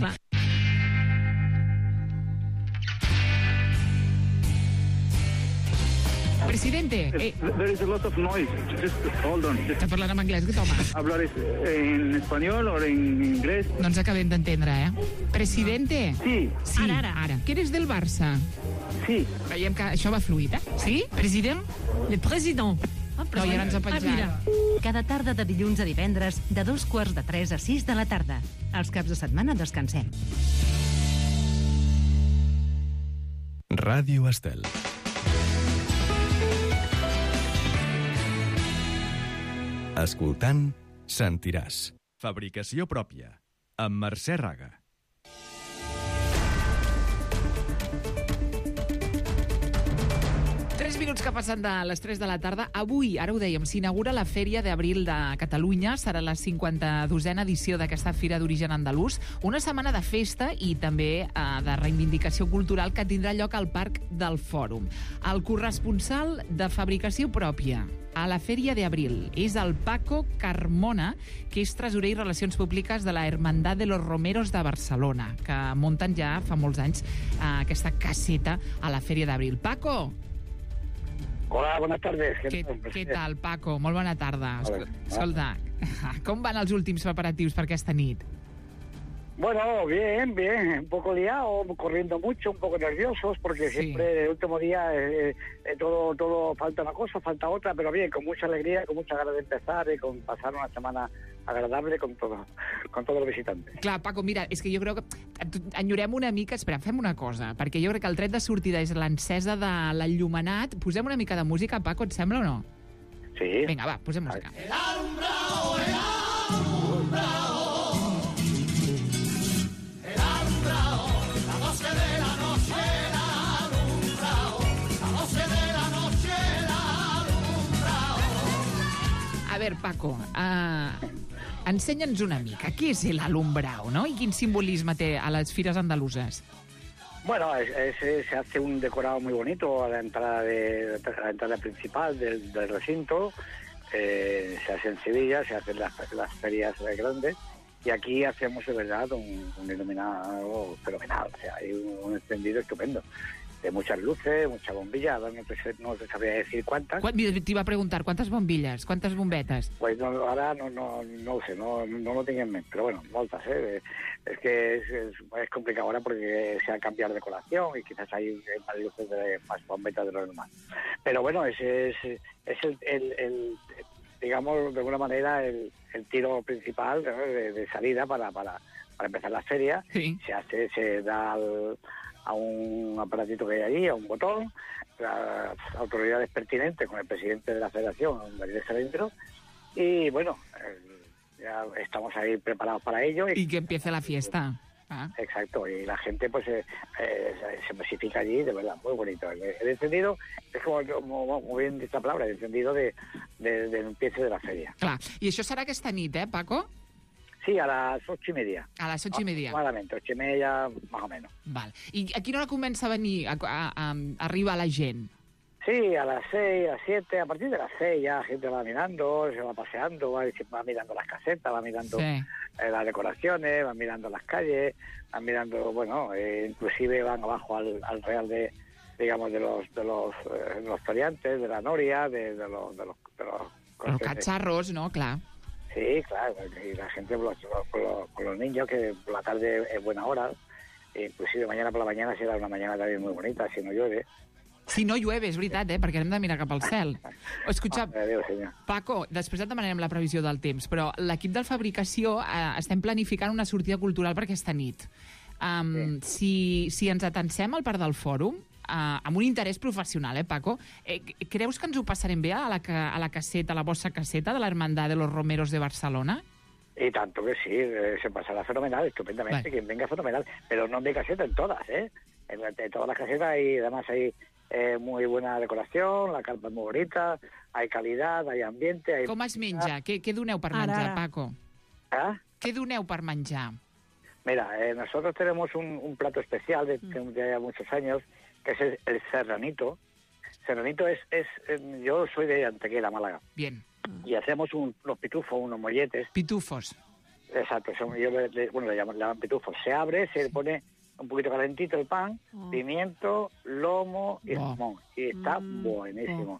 Presidente.
There is a lot of noise. Just hold on.
Està parlant en anglès, aquest home.
¿Hablar en español o en inglés?
No ens acabem d'entendre, Presidente.
Sí.
Sí, ara. Que eres del Barça?
Sí.
Veiem que això va fluid, Sí? President?
Le président.
No, i ara ens ha penjat.
Cada tarda de dilluns a divendres, de 2:45 a 6 de la tarda. Els caps de setmana descansem.
Ràdio Estel. Escoltant, sentiràs. Fabricació pròpia. Amb Mercè Raga.
Minuts que passen de les 3 de la tarda. Avui, ara ho dèiem, s'inaugura la Fèria d'Abril de Catalunya. Serà la 52a edició d'aquesta Fira d'Origen Andalús. Una setmana de festa i també de reivindicació cultural que tindrà lloc al Parc del Fòrum. El corresponsal de fabricació pròpia a la Fèria d'Abril és el Paco Carmona, que és tresorer i relacions públiques de la Hermandad de los Romeros de Barcelona, que munten ja fa molts anys aquesta caseta a la Fèria d'Abril. Paco!
Hola, buenas tardes.
Què tal, Paco? Molt bona tarda. Escolta, com van els últims preparatius per aquesta nit?
Bueno, bien. Un poco liado, corriendo mucho, un poco nerviosos, porque siempre el último día todo falta una cosa, falta otra, pero bien, con mucha alegría, con muchas ganas de empezar y con pasar una semana agradable con todos los visitantes.
Clar, Paco, mira, és que jo crec que enyorem una mica... Espera, fem una cosa, perquè jo crec que el tret de sortida és l'encesa de l'enllumenat. Posem una mica de música, Paco, et sembla o no?
Sí.
Vinga, va, posem música.
El alumbrado, el alumbrado. El alumbrado, la noche de la noche, el alumbrado. La noche de la noche, el alumbrado.
A ver, Paco, Ensenya'ns una mica, què és el alumbrao, no? I quin simbolisme té a les fires andaluses?
Bueno, se hace un decorado muy bonito a la entrada principal del recinto. Se hace en Sevilla, se hacen las ferias grandes. Y aquí hacemos de verdad un iluminado fenomenal. O sea, hay un encendido estupendo. De muchas luces, muchas bombillas. No te sabría decir cuántas.
Te iba a preguntar, ¿cuántas bombillas? ¿Cuántas bombetes?
Pues no, ahora no lo sé, no lo tengo en mente. Pero bueno, moltas, ¿eh? Es que es complicado ahora porque se ha cambiado de decoración y quizás hay más luces, más bombetas de lo normal. Pero bueno, ese es el digamos, de alguna manera, el tiro principal, ¿no? de salida para empezar la feria.
Sí.
Se da a un aparatito que hay allí, a un botón, las autoridades pertinentes con el presidente de la federación, Daniel Salentro, y bueno, ya estamos ahí preparados para ello.
Y que empiece la fiesta.
Exacto, y la gente pues se masifica allí, de verdad, muy bonito. El encendido es como bien dice la palabra, el encendido del empiece de la feria.
Clar, i això serà aquesta nit, Paco?
Sí, a las 8:30.
A las 8:30.
Aproximadamente, 8:30 más o menos.
Val. I a quina hora comença a venir, a arribar la gent?
Sí, a las 6, a las 7, a partir de las 6 ya la gente va mirando, se va paseando, va mirando las casetas, va mirando las decoraciones, va mirando las calles, va mirando, bueno, inclusive van abajo al real de los toriantes, de la noria, de los
cacharros, ¿no? Claro.
Sí, claro, y la gente con los niños, que por la tarde es buena hora, inclusive mañana por la mañana será una mañana también muy bonita, si no llueve.
Si no llueve, és veritat, perquè hem de mirar cap al cel. Escolta,
Adéu, senyor.
Paco, després et demanarem la previsió del temps, però l'equip de fabricació estem planificant una sortida cultural per aquesta nit. Si ens atansem al Parc del Fòrum, amb un interès professional, Paco, creus que ens ho passarem bé a la caseta, a la vostra caseta de la Hermandad de los Romeros de Barcelona?
Y tanto que sí, se pasará fenomenal, estupendamente,
Vale.
quien venga fenomenal, pero no en mi caseta, en todas, ¿eh? En todas las casetas y además hay muy buena decoración, la carpa es muy bonita, hay calidad, hay ambiente... Hay...
Com es menja? Què doneu per menjar, Paco? Què doneu per menjar?
Mira, nosotros tenemos un plato especial de ya muchos años, que es el serranito. Serranito yo soy de Antequera, Málaga.
Bien.
Y hacemos unos pitufos, unos molletes.
Pitufos.
Exacto, le llaman pitufos. Se abre, se le pone un poquito calentito el pan, pimiento, lomo y jamón. Y está buenísimo.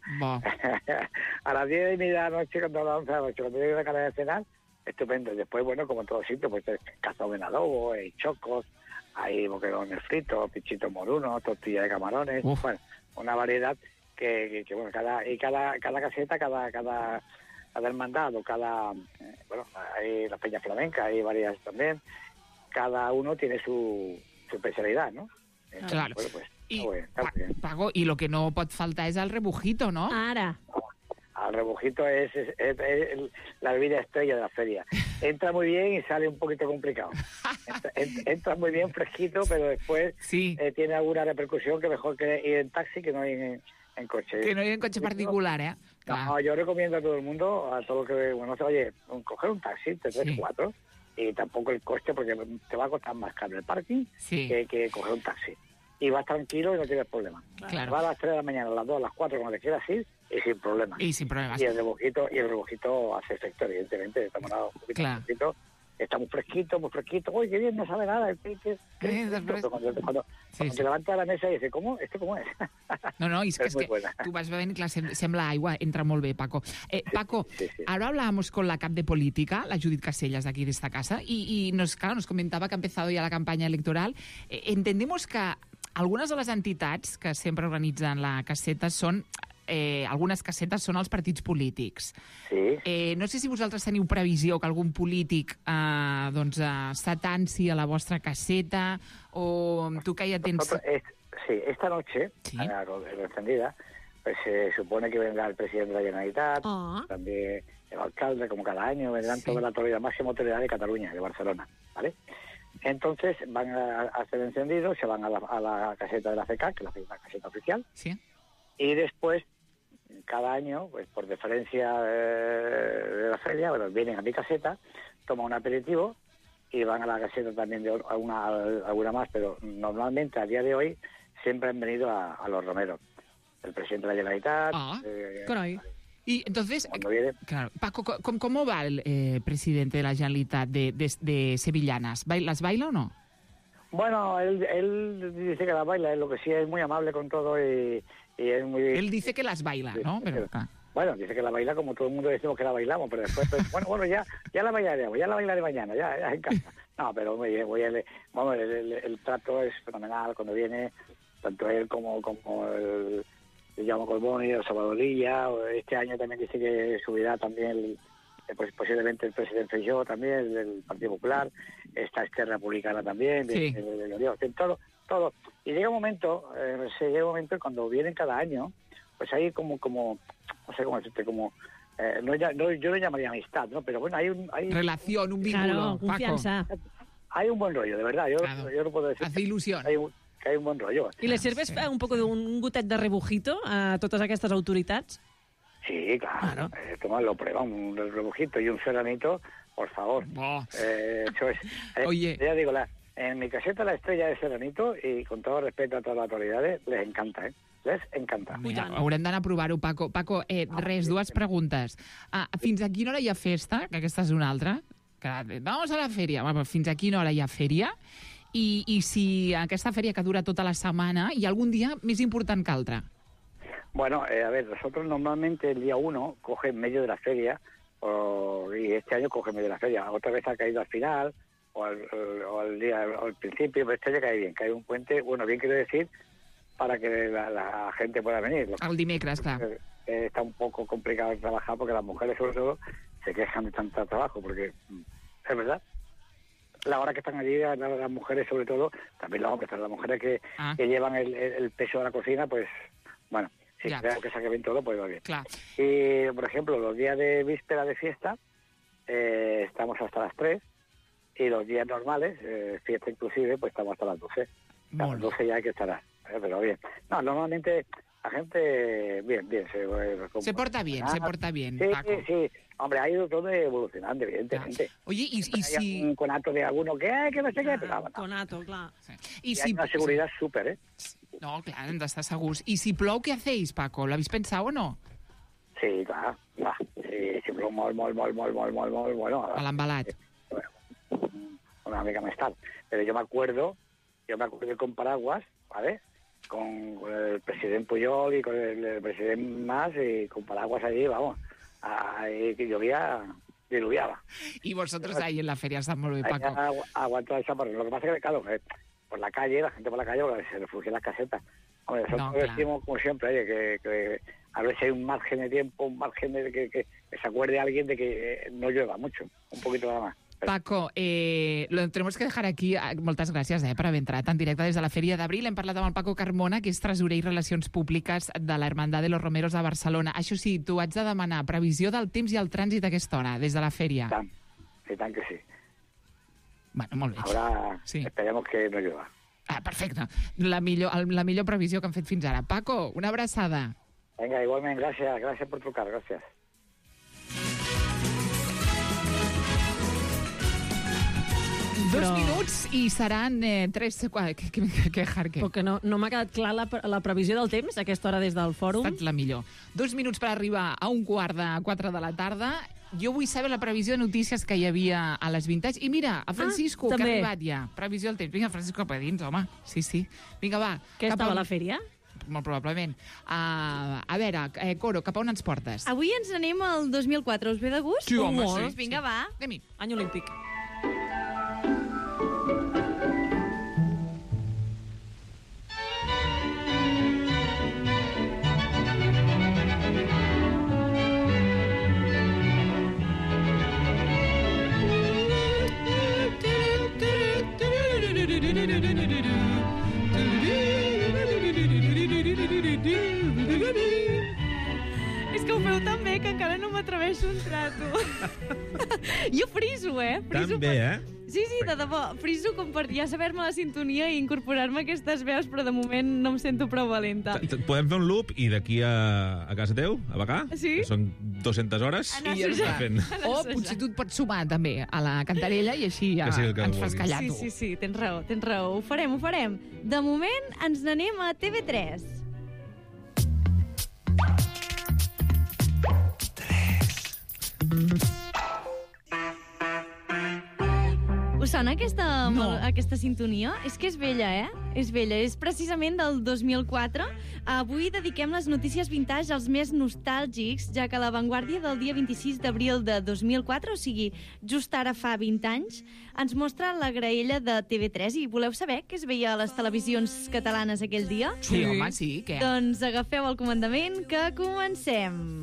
A las 10:30 de la noche, cuando a las 11 de la noche, cuando llegue la cara de cenar, estupendo. Y después, bueno, como en todos sitios, pues cazado en adobo, hay chocos, hay boquerones fritos, pichitos morunos, tortillas de camarones, bueno, una variedad que bueno, cada caseta, cada hermandad o bueno, hay la peña flamenca, hay varias también, cada uno tiene su especialidad, ¿no?
Claro.
Bueno, pues,
está bien. Pago, y lo que no pot faltar es el rebujito, ¿no?
Ara.
El rebujito es la bebida estrella de la feria. Entra muy bien y sale un poquito complicado. Entra muy bien fresquito, pero después tiene alguna repercusión que mejor que ir en taxi que no ir en coche.
Que no ir en coche particular, ¿eh?
No, yo recomiendo a todo el mundo, a todo lo que, bueno, oye, coger un taxi, 3, 4, y tampoco el coche, porque te va a costar más caro el parking que coger un taxi. Y vas tranquilo y no tienes problema.
Claro.
Vas a las 3 de la mañana, a las 2, a las 4, cuando te quieras ir, y sin problema.
Y sin problemas.
Y el rebujito hace efecto, evidentemente. Estamos dando un poquito de rebujito. Está muy fresquito, muy fresquito. Uy, qué bien, no sabe nada. Cuando se levanta de la mesa y dice, ¿cómo? ¿Este cómo es?
No, és que tu vas bevent, clar, sembla aigua, entra molt bé, Paco. Paco, ahora hablábamos con la cap de política, la Judit Casellas, de aquí de esta casa, y nos comentaba que ha empezado ya la campaña electoral. Entendemos que algunes de les entitats que sempre organitzen la caseta són algunes casetes són els partits polítics. No sé si vosaltres teniu previsió que algun polític s'atansi a la vostra caseta, o tu que ja tens...
Sí, esta noche, a la encendida, pues se supone que vendrá el presidente de la Generalitat, también el alcalde, como cada año, vendrán toda la autoridad, máxima autoridad de Cataluña, de Barcelona, ¿vale? Entonces van a hacer encendido, se van a la caseta de la CECAC, que es la caseta oficial, y después cada año, pues por deferencia de la feria, bueno, vienen a mi caseta, toman un aperitivo y van a la caseta también de alguna más, pero normalmente a día de hoy siempre han venido a los romeros. El presidente de la Generalitat...
caray. Y entonces,
claro,
Paco, ¿cómo va el presidente de la Generalitat de Sevillanas? ¿Las baila o no?
Bueno, él dice que las baila, lo que sí es muy amable con todo y es muy...
Él dice que las baila, ¿no? Pero,
bueno, dice que la baila como todo el mundo decimos que la bailamos, pero después, pues, bueno, ya la bailaré mañana, ya en casa. No, pero el trato es fenomenal cuando viene, tanto él como el Jaume Colboni, el Salvadorilla. Este año también dice que subirá también pues posiblemente el presidente Feijóo también, del Partido Popular, está Esquerra Republicana también, todo. Y llega un momento, cuando vienen cada año, pues hay como no sé cómo decirte, como yo lo llamaría amistad, ¿no? Pero bueno, hay
relación, un vínculo,
claro, confianza.
Hay un buen rollo, de verdad. Yo no puedo decir.
Hace ilusión.
Que hay un buen rollo.
I les serves un poco d'un gotet de rebujito a totes aquestes autoritats?
Sí, claro. Lo prueban, un rebujito y un serenito, por favor. Eso es.
Oye.
Ya digo, en mi caseta la estrella de serenito, y con todo respeto a todas las autoridades, les encanta, Les encanta.
Mira, haurem d'anar a provar-ho, Paco. Paco, dues preguntes. Fins a quina hora hi ha festa? Que aquesta és una altra. Vamos a la fèria. Fins a quina hora hi ha fèria? I si aquesta fèria que dura tota la setmana, hi ha algun dia més important que altre?
Bueno, a ver, nosotros normalmente el día 1 coge en medio de la feria, y este año coge en medio de la feria. Otra vez ha caído al final, o al principio, pero este año cae un puente, bueno, bien quiero decir, para que la gente pueda venir.
El dimecres, clar.
Está un poco complicado trabajar porque las mujeres, sobre todo, se quejan de tanto trabajo, porque es verdad. La hora que están allí, las mujeres sobre todo, también los hombres, pero las mujeres que llevan el peso de la cocina, pues, bueno, si creo que saque bien todo, pues va bien.
Claro.
Y, por ejemplo, los días de víspera de fiesta, estamos hasta las 3, y los días normales, fiesta inclusive, pues estamos hasta las 12. A las 12 ya hay que estar, pero bien. No, normalmente la gente, bien,
se porta bien,
sí,
Paco.
Sí. Hombre, ha ido todo evolucionando, evidentemente.
Oye, y si...
un conato de alguno que no sé què, però...
Conato, clar.
Y si... hay una seguridad súper,
No, clar, hem d'estar segurs. I si plou, què hacéis, Paco? ¿L'habéis pensado o no?
Sí, clar. Si plou molt, bueno...
A l'embalat.
Una mica més tard. Pero yo me acuerdo con paraguas, ¿vale? Con el presidente Pujol y con el presidente Mas, y con paraguas allí, vamos... Ahí que llovía, diluviaba.
Y vosotros ahí en la feria están muy bien, Paco.
Aguantó esa parte. Lo que pasa es que, claro, por la calle, la gente por la calle, se refugia en las casetas. Hombre, nosotros decimos, como siempre, que a ver si hay un margen de tiempo, un margen de que se acuerde alguien de que no llueva mucho, un poquito nada más.
Paco, lo tenemos que dejar aquí. Moltes gràcies per haver entrat en directe des de la Fèria d'Abril. Hem parlat amb el Paco Carmona, que és tresorer i Relacions Públiques de la Hermandad de los Romeros de Barcelona. Això sí, tu haig de demanar previsió del temps i el trànsit a aquesta hora, des de la fèria.
Tant que sí.
Bueno, molt bé.
Ahora esperemos que no llueva.
Perfecte. La millor previsió que han fet fins ara. Paco, una abraçada.
Venga, igualment, gràcies per trucar, gràcies.
Dos minuts i seran 3... Que hardcore.
Perquè no m'ha quedat clar la previsió del temps a aquesta hora des del fòrum.
Ha estat la millor. 2 minuts per arribar a 1:45 de la tarda. Jo vull saber la previsió de notícies que hi havia a les 20. I mira, a Francisco, que ha arribat ja. Previsió del temps. Vinga, Francisco, cap a dins, home. Sí. Vinga, va.
Què estava a la fèria?
Molt probablement. A veure, Coro, cap a on ens portes?
Avui ens anem al 2004. Us ve de gust?
Sí, home, sí.
Vinga, va.
Anem-hi.
Any olímpic.
És que ho feu tan bé que encara no m'atreveixo a entrar, tu. Jo friso,
Tan bé,
Sí, de debò. Friso com per ja saber-me la sintonia i incorporar-me aquestes veus, però de moment no em sento prou valenta.
Podem fer un loop i d'aquí a casa teu, a Bagà,
sí?
que són 200 hores,
i ja està fent. O potser tu et pots sumar també a la cantarella i així ja ens fas callar tu.
Sí, tens raó. Ho farem. De moment ens n'anem a TV3. Us sona aquesta sintonia? És que és vella, És vella. És precisament del 2004. Avui dediquem les notícies vintage als més nostàlgics, ja que La Vanguardia del dia 26 d'abril de 2004, o sigui, just ara fa 20 anys, ens mostra la graella de TV3. I voleu saber què es veia a les televisions catalanes aquell dia?
Sí, home, sí, què?
Doncs agafeu el comandament, que comencem.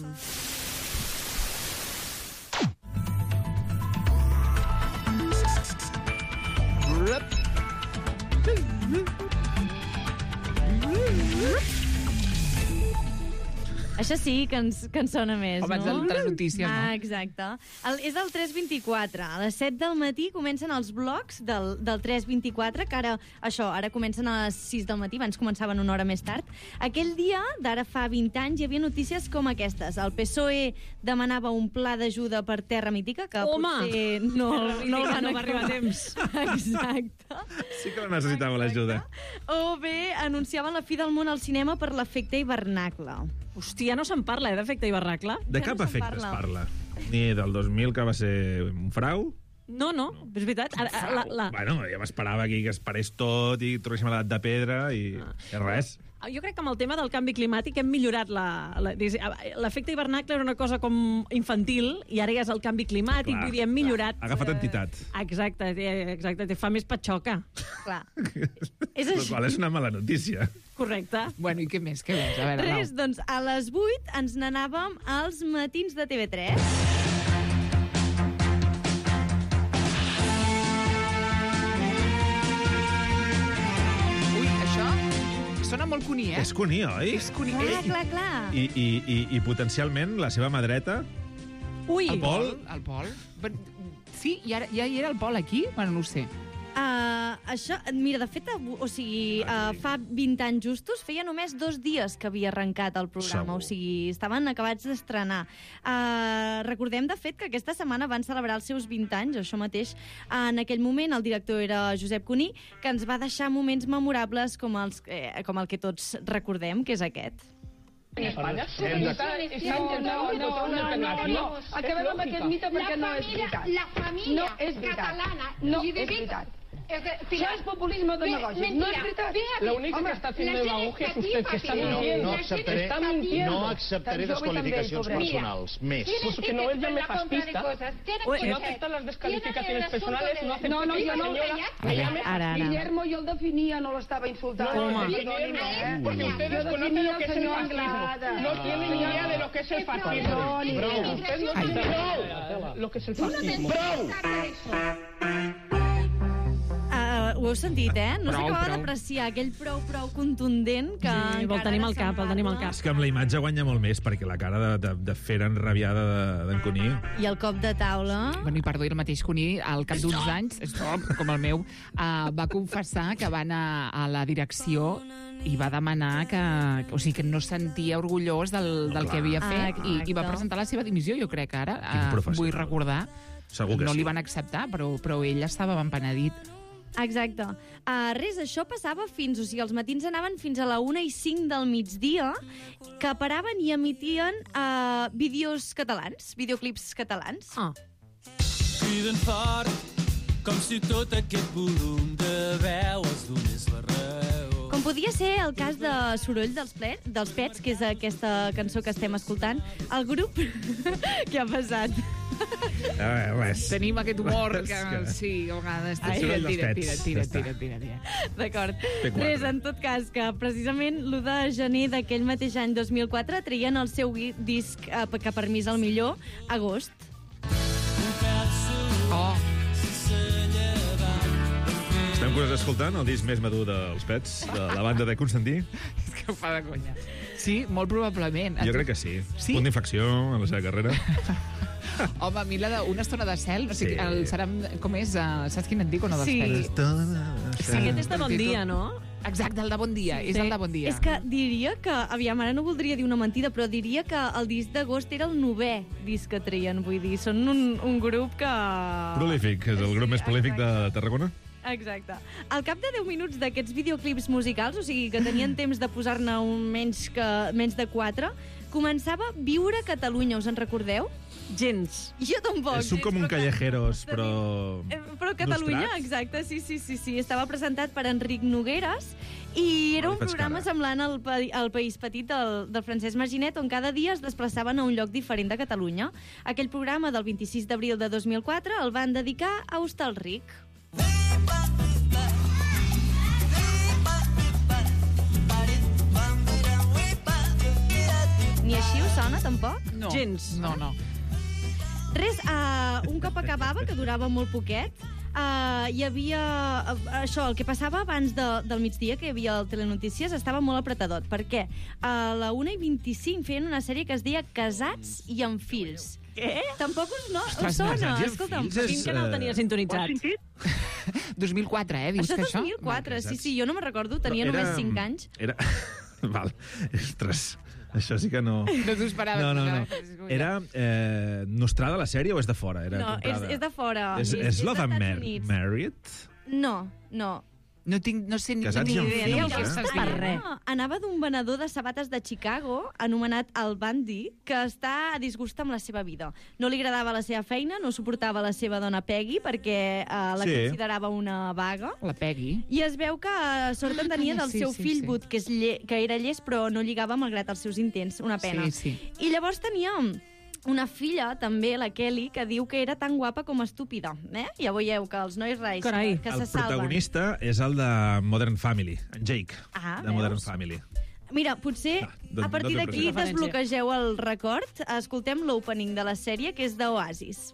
Això sí que ens sona més,
no? Abans de Telenotícies, no?
Exacte. És el 324. A les 7 del matí comencen els blocs del 324, que ara comencen a les 6 del matí, abans començaven una hora més tard. Aquell dia, d'ara fa 20 anys, hi havia notícies com aquestes. El PSOE demanava un pla d'ajuda per Terra Mítica, que potser no va arribar a temps. Exacte.
Sí que necessitava l'ajuda.
O bé, anunciaven la fi del món al cinema per l'efecte hivernacle.
Hòstia, no se'n parla, de efecte hivernacle?
De cap efecte es parla. Ni del 2000, que va ser un frau.
No, és veritat.
Bueno, ja m'esperava aquí que es parés tot i trobéssim l'edat de pedra i res.
Jo crec que amb el tema del canvi climàtic hem millorat l'efecte hivernacle era una cosa com infantil i ara ja és el canvi climàtic, vull dir, hem millorat.
Ha agafat entitat.
Exacte, te fa més patxoca.
Clar.
La qual és una mala notícia.
Correcte.
Bueno, i què més? A veure,
res, doncs a les 8 ens n'anàvem als matins de TV3.
Sona molt cuní,
És cuní, oi?
És cuní.
Clar.
I potencialment la seva mà dreta...
Ui!
El Pol?
El Pol? Sí, ja hi era el Pol aquí? Bueno, no ho sé.
Això, mira, de fet, fa 20 anys justos, feia només 2 dies que havia arrencat el programa, o sigui, estaven acabats d'estrenar. Recordem, de fet, que aquesta setmana van celebrar els seus 20 anys, això mateix. En aquell moment, el director era Josep Cuní, que ens va deixar moments memorables com el que tots recordem, que és aquest.
En Espanya? No. Acabem amb aquest mite perquè no és veritat.
La família catalana.
No és veritat. Eso es populismo demagógico. No es verdad.
La única que está haciendo demagogia es usted, que está mintiendo.
No acceptaré descualificaciones personales. Més.
Pues que no es llame fascista.
No acepta las descalificaciones personales, no acepta
que la señora me llame Guillermo, yo el definia, no lo estaba insultando.
Porque ustedes conocen lo que es el fascismo. No tienen ni idea de lo que es el fascismo. Usted no sabe lo que es el fascismo.
Ho heu sentit, No s'acaba d'apreciar aquell prou contundent que...
Sí, el tenim al cap.
És que amb la imatge guanya molt més, perquè la cara de fer enrabiada d'en Cuní...
I el cop de taula...
Bueno, i perdó, el mateix Cuní, al cap d'uns anys, com el meu, va confessar que va anar a la direcció i va demanar que no es sentia orgullós del que havia fet i va presentar la seva dimissió, jo crec, ara. Vull recordar. No li van acceptar, però ell estava ben penedit.
Exacte. Això passava fins... O sigui, els matins anaven fins a la 1:05 del migdia, que paraven i emitien vídeos catalans, videoclips catalans.
Criden fort, com si tot aquest volum de veu els donés la raó.
Com podia ser el cas de Soroll dels Pets, que és aquesta cançó que estem escoltant, el grup... Què ha passat?
Res.
Tenim aquest humor que sí, a vegades... Tira.
D'acord. Res, en tot cas, que precisament l'1 de gener d'aquell mateix any 2004 treien el seu disc que per mi és el millor, Agost.
Estem que us escoltant el disc més madur dels Pets, de la banda de Constantí?
És que ho fa de conya. Sí, molt probablement.
Jo crec que sí.
Sí?
Punt d'inflexió en la seva carrera.
Home, a mi la d'Una estona de cel, no sé,
Sí.
el Saram, com és? Saps quin et dic o no dels
Sí.
Pets?
Aquest és de Bon Dia, no?
Exacte, el de Bon Dia, és el de Bon Dia.
És que diria que, aviam, ara no voldria dir una mentida, però diria que el disc d'agost era el 9è disc que treien, vull dir, són un grup que...
Prolífic, és el grup més prolífic de Tarragona.
Exacte. Al cap de 10 minuts d'aquests videoclips musicals, o sigui que tenien temps de posar-ne menys de 4, començava Viure a Catalunya, us en recordeu?
Gens.
Jo tampoc.
És com un Callejeros, però...
Però Catalunya,
il·lustrat.
exacte, sí. Estava presentat per Enric Nogueres i era un programa semblant al País Petit del Francesc Maginet, on cada dia es desplaçaven a un lloc diferent de Catalunya. Aquell programa del 26 d'abril de 2004 el van dedicar a Hostalric. Ni així us sona, tampoc?
No.
Gens.
No.
Res, un cop acabava, que durava molt poquet, hi havia... això, el que passava abans del migdia, que hi havia el Telenotícies, estava molt apretadot, perquè a la 1:25 feien una sèrie que es deia Casats i amb fills.
Què?
Tampoc us
Ostres,
sona,
Casats i amb
escolta'm.
fills és,
Quin canal tenia sintonitzat?
2004, dius
Això
que
és 2004, sí, jo no me'n recordo, tenia
Però era-
només 5 anys.
Era... Val. Ostres, això sí que no...
No t'ho esperaves.
No. Era nostrada la sèrie o és de fora? Era
No,
comprada?
és de fora.
És Love and
d'Estats Units.
Married?
No.
No sé ni
Casats i amb
idea del
fills,
que
eh?
estàs
No,
dient.
anava d'un venedor de sabates de Chicago, anomenat Al Bundy, que està a disgust amb la seva vida. No li agradava la seva feina, no suportava la seva dona Peggy, perquè la
Sí.
considerava una vaga.
La Peggy.
I es veu que sort en tenia del seu fill Bud, que era llest, però no lligava malgrat els seus intents. Una pena.
Sí.
I llavors tenia una filla, també, la Kelly, que diu que era tan guapa com estúpida. Ja veieu que els nois rais que
El
se salven.
protagonista és el de Modern Family, en Jake, de Modern
veus?
Family.
Mira, potser a partir d'aquí
referència.
desbloquegeu el record. Escoltem l'opening de la sèrie, que és d'Oasis.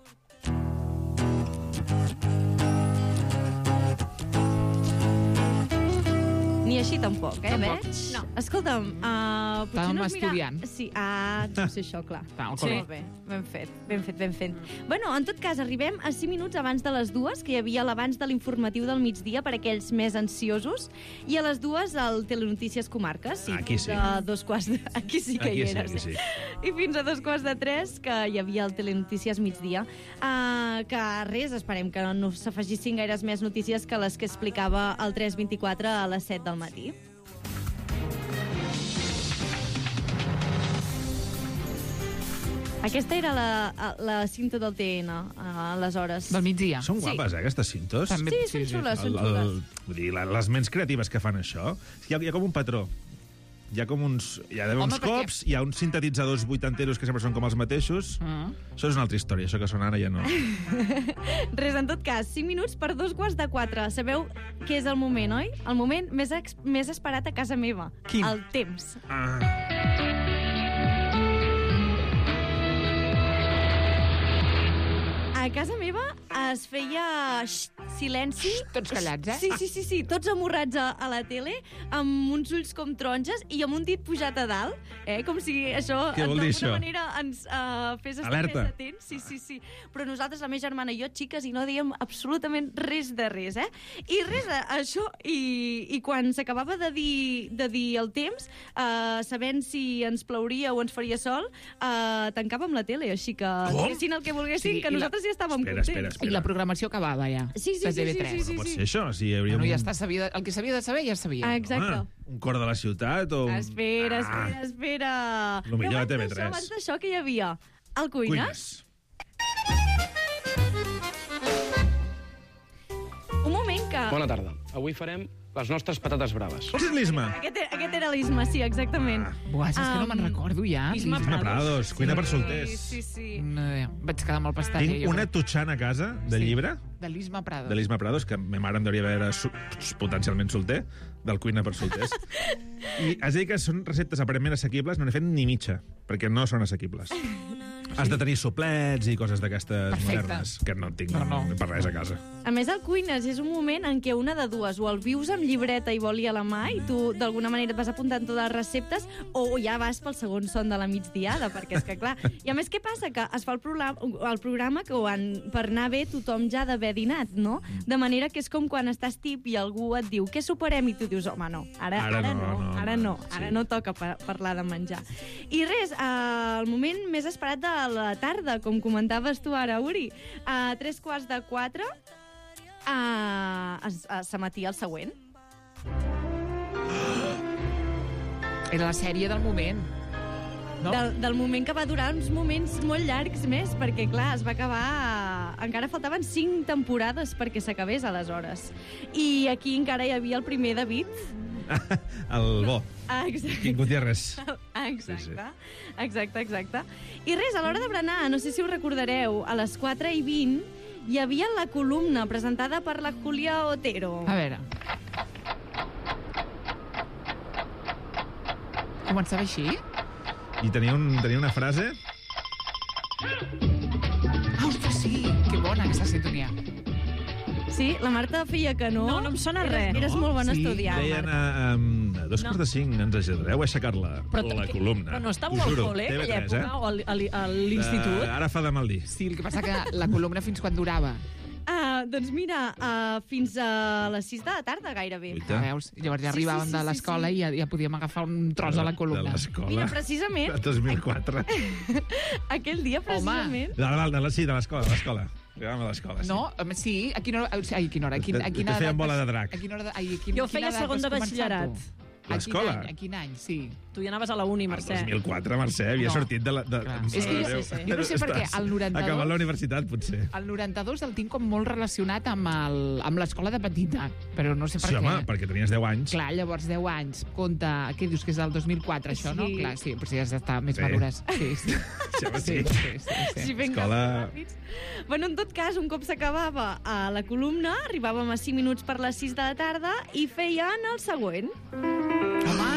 Ni així tampoc,
Tampoc.
veig? No. Escolta'm, potser
Estàvem
no és mirar...
estudiant.
Sí, deu ser això, clar.
Molt
Sí,
bé.
ben fet. Bueno, en tot cas, arribem a 5 minuts abans de les 2, que hi havia l'abans de l'informatiu del migdia per aquells més ansiosos, i a les 2 el Telenotícies Comarques. Sí,
Aquí sí.
A 2 quarts de... Aquí sí que
Aquí
hi
sí,
eres.
aquí sí.
I fins a 2:45, que hi havia el Telenotícies migdia. Que res, esperem que no s'afegissin gaires més notícies que les que explicava el 324 a les 7 del matí. Aquesta era la cinta del TN, aleshores.
Del migdia.
Són guapes, aquestes cintos?
També- Sí, són xules, són xules.
Vull dir, les ments creatives que fan això, hi ha com un patró. Hi ha com uns... Hi ha d'haver uns
perquè-
cops, hi ha uns sintetitzadors vuitanteros que sempre són com els mateixos. Això és una altra història, això que sona ara ja no.
Res, en tot cas, 5 minuts per 3:45. Sabeu què és el moment, oi? El moment més esperat a casa meva.
Quin?
El temps. A casa meva es feia silenci.
Tots callats,
Sí, tots amorrats a la tele, amb uns ulls com taronges i amb un dit pujat a dalt, com si això
Què vol dir, això?
d'alguna manera ens fes estar
Alerta.
més atents. Sí. Però nosaltres, la meva germana i jo, xiques, i no dèiem absolutament res de res, I res, això, i quan s'acabava de dir el temps, sabent si ens plauria o ens faria sol, tancàvem la tele, així que diguessin el que volguessin,
Sí,
que
i
nosaltres ja estàvem contents.
I la programació acabava ja.
Sí,
de TV3.
sí.
Pot ser això? Si hi hauria
Bueno, ja
un...
està, el que s'havia de saber ja es sabia.
Exacte.
Un cor de la ciutat o...
Espera.
Lo millor
Però
de
abans
TV3.
Abans d'això, què hi havia? El Cuines. Un moment que...
Bona tarda. Avui farem les nostres patates braves.
Vols dir l'Isma?
Aquest era l'Isma, sí, exactament.
Buah, és que no me'n recordo ja.
Isma Prados, cuina per solters.
Sí.
No, vaig quedar molt pastalla.
Tinc una tutxana a casa de llibre
De l'Isma Prados.
de l'Isma Prados, que ma mare em hauria d'haver potencialment solter, del cuina per solters. I has de dir que són receptes aparentment assequibles, no n'he fet ni mitja, perquè no són assequibles. Has de tenir soplets i coses d'aquestes
Perfecte.
modernes, que no tinc per res a casa.
A més, el cuines és un moment en què una de dues, o el vius amb llibreta i boli a la mà i tu d'alguna manera et vas apuntant totes les receptes, o ja vas pel segon son de la migdiada, perquè és que, clar... I a més, què passa? Que es fa el programa que per anar bé tothom ja ha d'haver dinat, no? De manera que és com quan estàs tip i algú et diu què soparem? I tu dius, home, no, ara no toca parlar de menjar. I res, el moment més esperat de la tarda, com comentaves tu ara, Uri, a 3:45 s'emetia el següent.
Era la sèrie del moment. No?
Del moment que va durar uns moments molt llargs més, perquè, clar, es va acabar... Encara faltaven 5 temporades perquè s'acabés, aleshores. I aquí encara hi havia el primer David.
El bo.
Exacte.
Quim Gutiérrez.
Exacte. I res, a l'hora de berenar, no sé si us recordareu, a les 4:20 hi havia la columna presentada per la Julia Otero.
A veure. Començava així?
I tenia una frase...
Ostres, sí! Que bona, aquesta sintonia.
Sí, la Marta feia que no.
No em sona res.
Eres molt bona estudiant,
Deien
Marta.
a 2:45, ens ajudareu a aixecar-la, la columna.
Però no estàveu al col·le, aquella època, o a l'institut?
Ara fa de mal dir.
Sí, el que passa que la columna fins quan durava?
Doncs mira, fins a les 6 de la tarda, gairebé.
Veus? Llavors ja arribàvem de l'escola i ja podíem agafar un tros de la columna.
De l'escola?
Mira, precisament...
De 2004.
Aquell dia, precisament...
Sí, de l'escola. Arribàvem a l'escola, sí.
No, sí. A quina hora? A quina hora?
Te feien bola de drac.
Jo feia segon de batxillerat.
A l'escola?
A quin any, sí.
Tu ja anaves a la uni, Mercè.
El 2004, Mercè, havia sortit de la...
És que jo no sé per què, el 92...
Acabant la universitat, potser.
El 92 el tinc com molt relacionat amb l'escola de petita, però no sé per què.
Sí, home, perquè tenies 10 anys.
Clar, llavors 10 anys. Què dius, que és del 2004, això, no? Clar, sí, però ja està més madures. Sí.
Escola...
Bueno, en tot cas, un cop s'acabava a la columna, arribàvem a 5 minuts per les 6 de la tarda i feien el següent.
Home!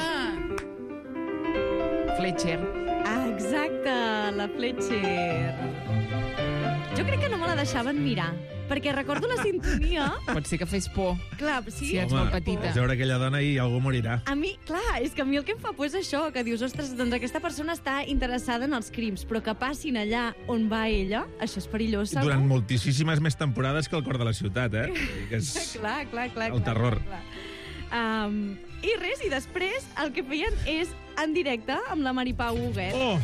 Fletcher.
Exacte, la Fletcher. Jo crec que no me la deixaven mirar, perquè recordo la sintonia...
Pot ser que fes por.
Clar, sí.
Si ets molt petita.
Vaig veure aquella dona i algú morirà.
A mi, clar, és que a mi el que em fa por és això, que dius, ostres, doncs aquesta persona està interessada en els crims, però que passin allà on va ella, això és perillós, segur?
Durant moltíssimes més temporades que el cor de la ciutat, Que és
clar.
El terror.
I res, i després el que feien és en directe amb la Mari Pau Huguet.
Oh!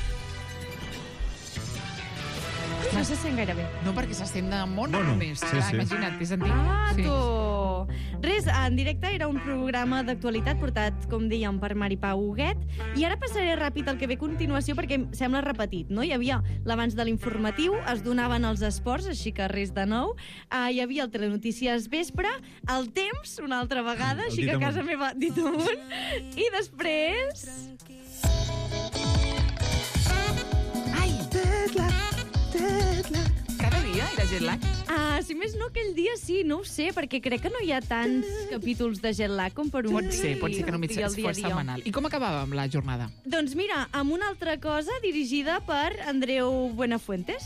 No se sent gaire bé.
No, perquè se sent de mona només.
Sí.
Imagina't, t'he sentit.
Tu! Res, en directe era un programa d'actualitat portat, com dèiem, per Mari Pau Huguet, i ara passaré ràpid el que ve a continuació perquè em sembla repetit, no? Hi havia l'abans de l'informatiu, es donaven els esports, així que res de nou, hi havia el Telenotícies Vespre, el temps, una altra vegada, així que a casa meva dit amunt, i després...
Ai! Cada dia era jet lag?
Si més no, aquell dia sí, no ho sé, perquè crec que no hi ha tants capítols de jet lag com per un
Pot ser que només fos setmanal. I com acabàvem la jornada?
Doncs mira, amb una altra cosa dirigida per Andreu Buenafuentes.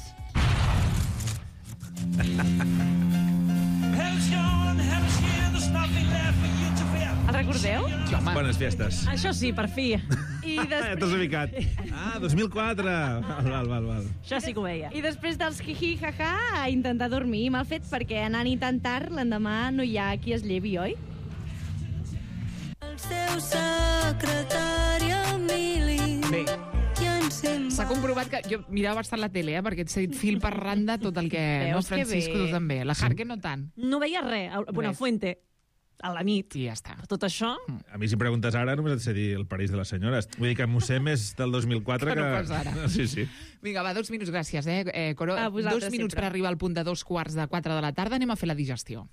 El recordeu?
Sí, home.
Bones festes.
Això sí, per fi.
I
Ja t'has ubicat. 2004. Val.
Això sí que ho veia.
I després dels jiji, jaja, a intentar dormir. Mal fet perquè anant-hi tan tard, l'endemà no hi ha qui es llevi, oi?
El seu secretari Emili.
Bé, s'ha comprovat que... Jo mirava bastant la tele, perquè et seguit fil per randa tot el que...
Veus que
Francisco, tu també. La Harque no tant.
No veia res. Buenafuente, a la nit.
I ja està.
Tot això...
A mi, si preguntes ara, només et sé dir el París de les senyores. Vull dir que Mossé més del 2004
que... no pas ara.
Sí.
Vinga, va, 2 minuts, gràcies, Coro. 2 minuts
sempre.
per arribar al punt de 3:45 de la tarda. Anem a fer la digestió.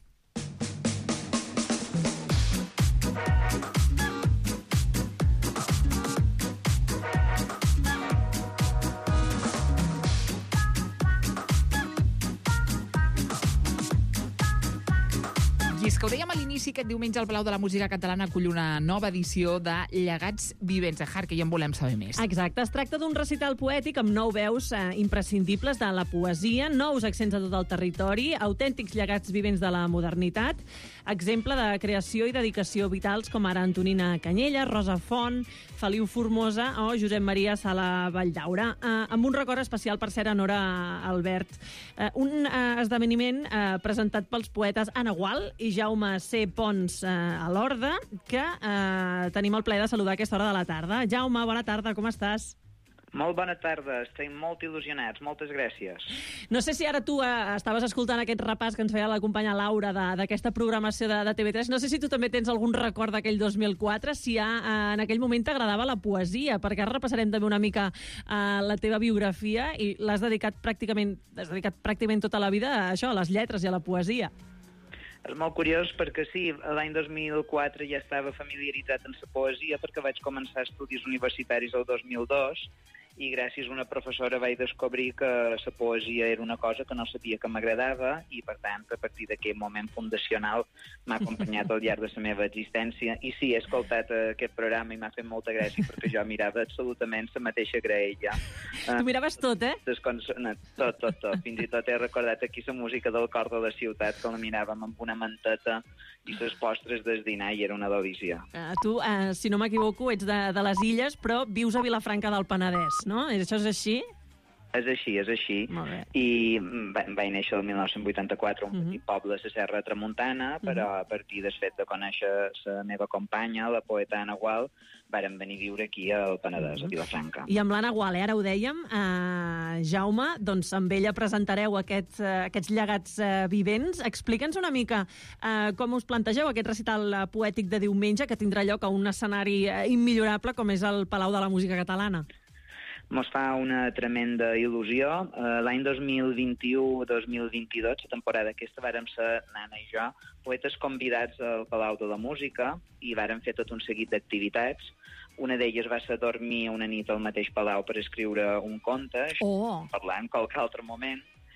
és que ho dèiem a l'inici, aquest diumenge el Palau de la Música Catalana acull una nova edició de Llegats Vivents de Hark, que ja en volem saber més.
Exacte, es tracta d'un recital poètic amb 9 veus imprescindibles de la poesia, nous accents a tot el territori, autèntics llegats vivents de la modernitat, exemple de creació i dedicació vitals com ara Antonina Canyella, Rosa Font, Feliu Formosa o Josep Maria Sala Valldaura, amb un record especial, per cert, a Nora Albert. Un esdeveniment presentat pels poetes Anna Gual i Jaume C. Pons a l'Horda, que tenim el plaer de saludar a aquesta hora de la tarda. Jaume, bona tarda, com estàs?
Molt bona tarda, estem molt il·lusionats, moltes gràcies.
No sé si ara tu estaves escoltant aquest repàs que ens feia la companya Laura d'aquesta programació de TV3, no sé si tu també tens algun record d'aquell 2004, si en aquell moment t'agradava la poesia, perquè ara repassarem també una mica la teva biografia i l'has dedicat pràcticament tota la vida a això, a les lletres i a la poesia.
És molt curiós perquè sí, l'any 2004 ja estava familiaritzat amb la poesia perquè vaig començar estudis universitaris el 2002 i gràcies a una professora vaig descobrir que la poesia era una cosa que no sabia que m'agradava i, per tant, a partir d'aquest moment fundacional m'ha acompanyat al llarg de la meva existència. I sí, he escoltat aquest programa i m'ha fet molta gràcia perquè jo mirava absolutament la mateixa graella.
Tu miraves tot, eh?
Tot. Fins i tot he recordat aquí la música del cor de la ciutat, que la miràvem amb una manteta i les postres del dinar i era una delícia.
Tu, si no m'equivoco, ets de les Illes, però vius a Vilafranca del Penedès, no? Això és així?
És així. I vaig néixer el 1984 un petit poble de la Serra Tramuntana, però a partir del fet de conèixer la meva companya, la poeta Anna Gual, vàrem venir a viure aquí al Penedès, a Vilafranca.
I amb l'Anna Gual, ara ho dèiem, Jaume, doncs amb ella presentareu aquests llegats vivents. Explica'ns una mica com us plantegeu aquest recital poètic de diumenge que tindrà lloc a un escenari immillorable com és el Palau de la Música Catalana.
Mos fa una tremenda il·lusió. L'any 2021-2022, la temporada aquesta, vàrem ser, Nana i jo, poetes convidats al Palau de la Música i vàrem fer tot un seguit d'activitats. Una d'elles va ser dormir una nit al mateix Palau per escriure un conte, parlant qualque altre moment,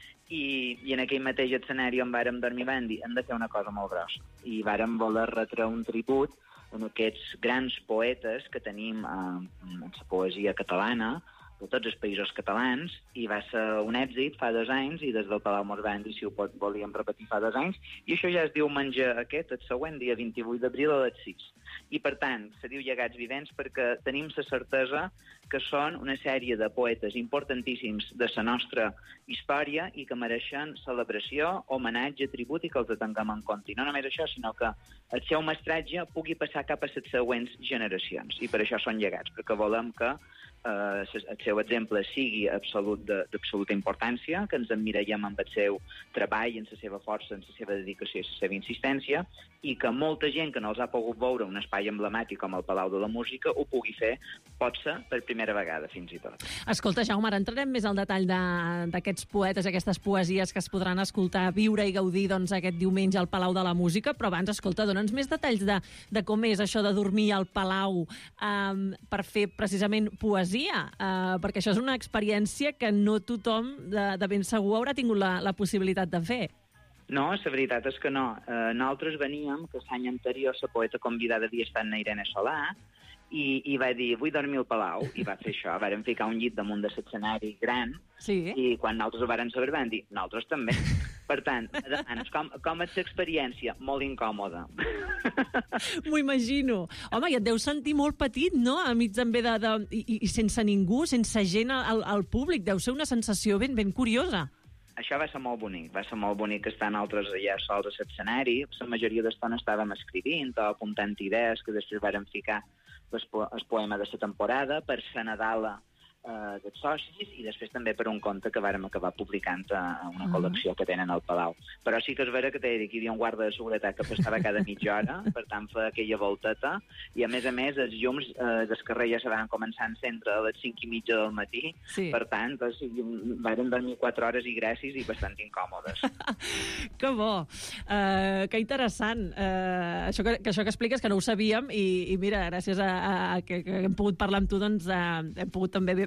i en aquell mateix escenari on vàrem dormir vam dir hem de fer una cosa molt grossa. I vàrem voler retre un tribut en aquests grans poetes que tenim en la poesia catalana, de tots els països catalans, i va ser un èxit fa 2 anys, i des del Palau mos van dir si ho volíem repetir fa 2 anys, i això ja es diumenge aquest, el següent, dia 28 d'abril a les 6. I, per tant, se diu Llegats Vivents perquè tenim la certesa que són una sèrie de poetes importantíssims de la nostra història i que mereixen celebració, homenatge, tribut i que els tinguem en compte. I no només això, sinó que el seu mestratge pugui passar cap a les següents generacions. I per això són llegats, perquè volem que el seu exemple sigui d'absoluta importància, que ens emmirallem amb el seu treball, en la seva força, en la seva dedicació i la seva insistència, i que molta gent que no els ha pogut veure un espai emblemàtic com el Palau de la Música ho pugui fer, potser per primera vegada, fins i tot.
Escolta, Jaume, ara entrarem més al detall d'aquests poetes, aquestes poesies que es podran escoltar, viure i gaudir aquest diumenge al Palau de la Música, però abans, escolta, dona'ns més detalls de com és això de dormir al Palau per fer precisament poesia, perquè això és una experiència que no tothom de ben segur haurà tingut la possibilitat de fer.
No, la veritat és que no. Nosaltres veníem, que l'any anterior la poeta convidada havia estat Irene Solà, i va dir, vull dormir al Palau, i va fer això. Vàrem ficar un llit damunt de l'escenari gran, i quan nosaltres ho vàrem saber vam dir, nosaltres també. Per tant, com és l'experiència? Molt incòmoda.
M'ho imagino. Home, i et deus sentir molt petit, no? A mig també i sense ningú, sense gent al públic. Deu ser una sensació ben curiosa.
Això va ser molt bonic estar nosaltres allà sols a l'escenari. La majoria d'estona estàvem escrivint o apuntant idees que després vàrem ficar el poema de la temporada per la Nadala dels socis i després també per un conte que vàrem acabar publicant a una col·lecció que tenen al Palau. Però sí que és vera que t'he dit que hi havia un guarda de seguretat que passava cada mitja hora, per tant feia aquella volteta, i a més, els llums del carrer ja se van començar a encendre a les 5:30 del matí, per tant, vàrem dormir 4 hores i gràcies i bastant incòmodes.
Que bo! Que interessant! Això que expliques, que no ho sabíem, i mira, gràcies a que hem pogut parlar amb tu, doncs hem pogut també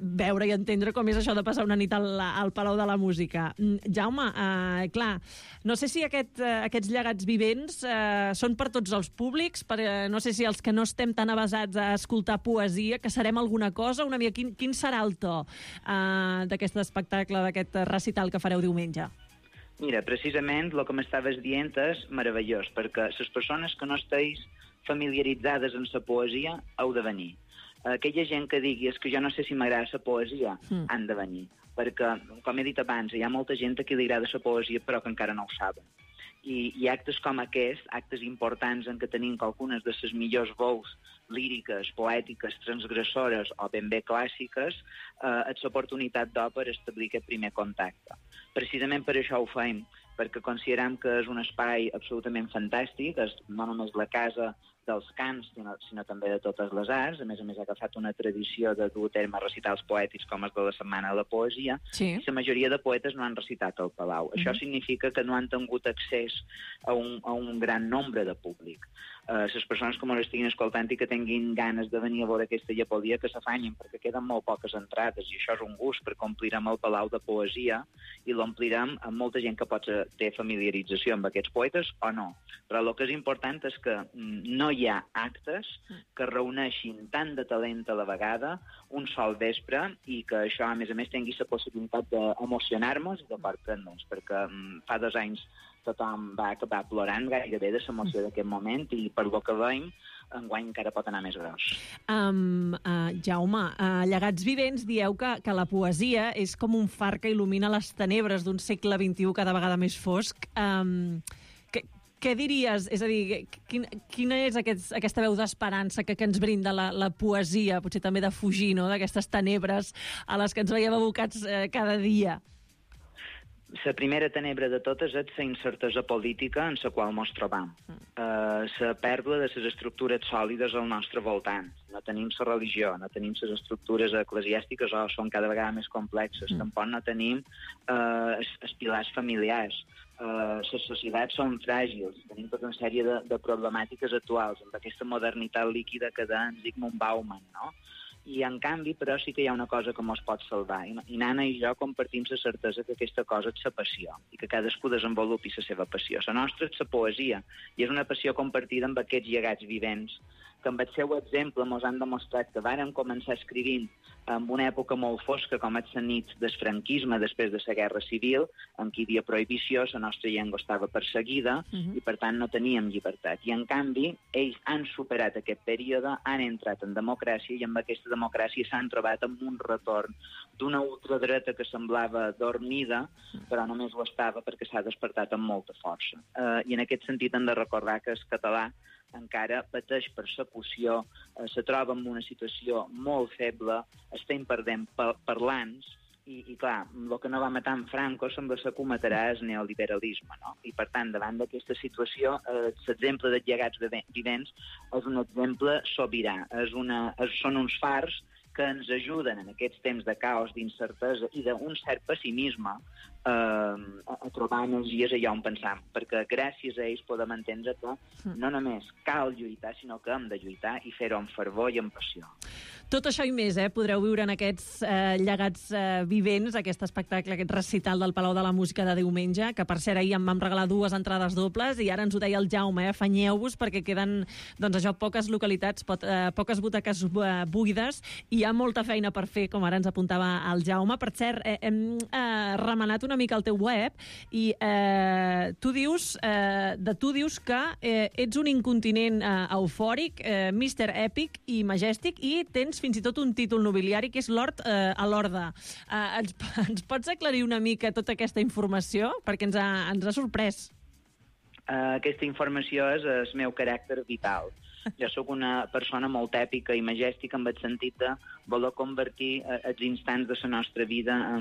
veure i entendre com és això de passar una nit al Palau de la Música. Jaume, clar, no sé si aquests llegats vivents són per tots els públics, no sé si els que no estem tan avesats a escoltar poesia, que serem alguna cosa, una mica, quin serà el to d'aquest espectacle, d'aquest recital que fareu diumenge?
Mira, precisament el que m'estaves dient és meravellós, perquè les persones que no esteu familiaritzades amb la poesia heu de venir. Aquella gent que digui que jo no sé si m'agrada la poesia, han de venir. Perquè, com he dit abans, hi ha molta gent a qui li agrada la poesia però que encara no ho saben. I actes com aquest, actes importants en què tenim algunes de les millors veus líriques, poètiques, transgressores o ben bé clàssiques, és l'oportunitat per establir aquest primer contacte. Precisament per això ho fem, perquè considerem que és un espai absolutament fantàstic, és no només la casa dels cants, sinó també de totes les arts. A més, ha agafat una tradició de dur a terme recitals poètics com és de la Setmana de la Poesia, i la majoria de poetes no han recitat al Palau. Això significa que no han tingut accés a un gran nombre de públic. Les persones que m'ho estiguin escoltant i que tinguin ganes de venir a veure aquesta llepolia, que s'afanyin, perquè queden molt poques entrades, i això és un gust, perquè omplirem el Palau de poesia i l'omplirem amb molta gent que pot ter familiarització amb aquests poetes o no. Però el que és important és que no hi ha actes que reuneixin tant de talent a la vegada un sol vespre i que això, a més, tingui la possibilitat d'emocionar-nos i de sorprendre'ns, perquè fa 2 anys tothom va acabar plorant gairebé de l'emoció d'aquest moment i per lo que veiem, enguany encara pot anar més gros.
Jaume, Llegats Vivents dieu que la poesia és com un far que il·lumina les tenebres d'un segle XXI cada vegada més fosc. Què diries? És a dir, quina és aquesta veu d'esperança que ens brinda la poesia, potser també de fugir d'aquestes tenebres a les que ens veiem abocats cada dia?
La primera tenebra de totes és la incertesa política en la qual ens trobam. La pèrdua de les estructures sòlides al nostre voltant. No tenim la religió, no tenim les estructures eclesiàstiques o són cada vegada més complexes. Tampoc no tenim els pilars familiars. Les societats són fràgils. Tenim tota una sèrie de problemàtiques actuals amb aquesta modernitat líquida que deia Zygmunt Bauman, no? I, en canvi, però sí que hi ha una cosa que ens pot salvar. I Nana i jo compartim la certesa que aquesta cosa és la passió i que cadascú desenvolupi la seva passió. La nostra és la poesia i és una passió compartida amb aquests llegats vivents que amb el seu exemple ens han demostrat que vàrem començar escrivint en una època molt fosca com és la nit del franquisme després de la Guerra Civil, en què hi havia prohibició, la nostra llengua estava perseguida i, per tant, no teníem llibertat. I, en canvi, ells han superat aquest període, han entrat en democràcia i amb aquesta democràcia s'han trobat amb un retorn d'una ultradreta que semblava dormida, però només ho estava perquè s'ha despertat amb molta força. I en aquest sentit hem de recordar que el català encara pateix persecució, se troba en una situació molt feble, estem perdent parlants, i clar, el que no va matar en Franco sembla ser que ho matarà el neoliberalisme, no? I per tant, davant d'aquesta situació, l'exemple dels llegats vivents és un exemple sobirà, són uns fars que ens ajuden en aquests temps de caos, d'incertesa i d'un cert pessimisme a trobar energies allà on pensam, perquè gràcies a ells podem entendre que no només cal lluitar, sinó que hem de lluitar i fer-ho amb fervor i amb passió.
Tot això i més, podreu viure en aquests llegats vivents, aquest espectacle, aquest recital del Palau de la Música de diumenge, que per cert ahir em vam regalar 2 entrades dobles i ara ens ho deia el Jaume, afanyeu-vos perquè queden, doncs això, poques localitats, poques butaques buides i hi ha molta feina per fer, com ara ens apuntava el Jaume. Per cert, hem remenat una mica el teu web i tu dius que ets un incontinent eufòric, Mr. Epic i Majestic, i tens fins i tot un títol nobiliari que és Lord a l'Horda. Ens pots aclarir una mica tota aquesta informació? Perquè ens ha sorprès.
Aquesta informació és el meu caràcter vital. Jo sóc una persona molt èpica i magèstica en el sentit de voler convertir els instants de la nostra vida en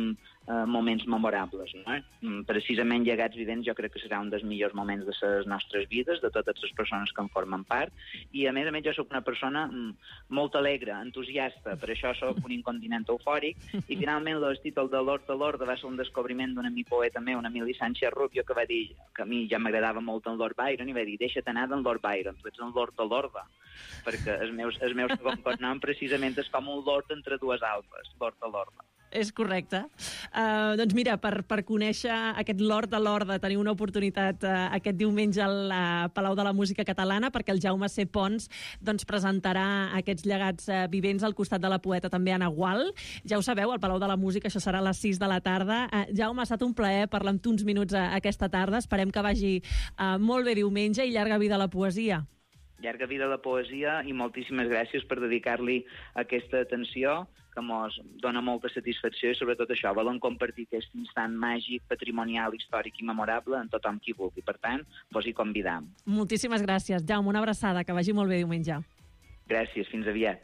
moments memorables. No? Precisament Llegats Vivents jo crec que serà un dels millors moments de les nostres vides, de totes les persones que en formen part, i a més jo soc una persona molt alegre, entusiasta, per això soc un incontinent eufòric, i finalment el títol de Lord de Lorda va ser un descobriment d'un amic poeta meu, un Emili Sánchez Rubio, que va dir que a mi ja m'agradava molt en Lord Byron, i va dir, deixa't anar d'en Lord Byron, tu ets en Lord de Lorda, perquè el meu segon cognom precisament és com un lord entre dues albes, Lord de Lorda.
És correcte. Doncs mira, per conèixer aquest Lord de Lorda, tenir una oportunitat aquest diumenge al Palau de la Música Catalana, perquè el Jaume C. Pons presentarà aquests llegats vivents al costat de la poeta també Anna Gual. Ja ho sabeu, al Palau de la Música, això serà a les 6 de la tarda. Jaume, ha estat un plaer parlar amb tu uns minuts aquesta tarda. Esperem que vagi molt bé diumenge i llarga vida a la poesia.
Llarga vida a la poesia i moltíssimes gràcies per dedicar-li aquesta atenció, que ens dona molta satisfacció i sobretot això, volen compartir aquest instant màgic, patrimonial, històric i memorable amb tothom qui vulgui. Per tant, vos hi convidam.
Moltíssimes gràcies, Jaume. Una abraçada, que vagi molt bé diumenge.
Gràcies, fins aviat.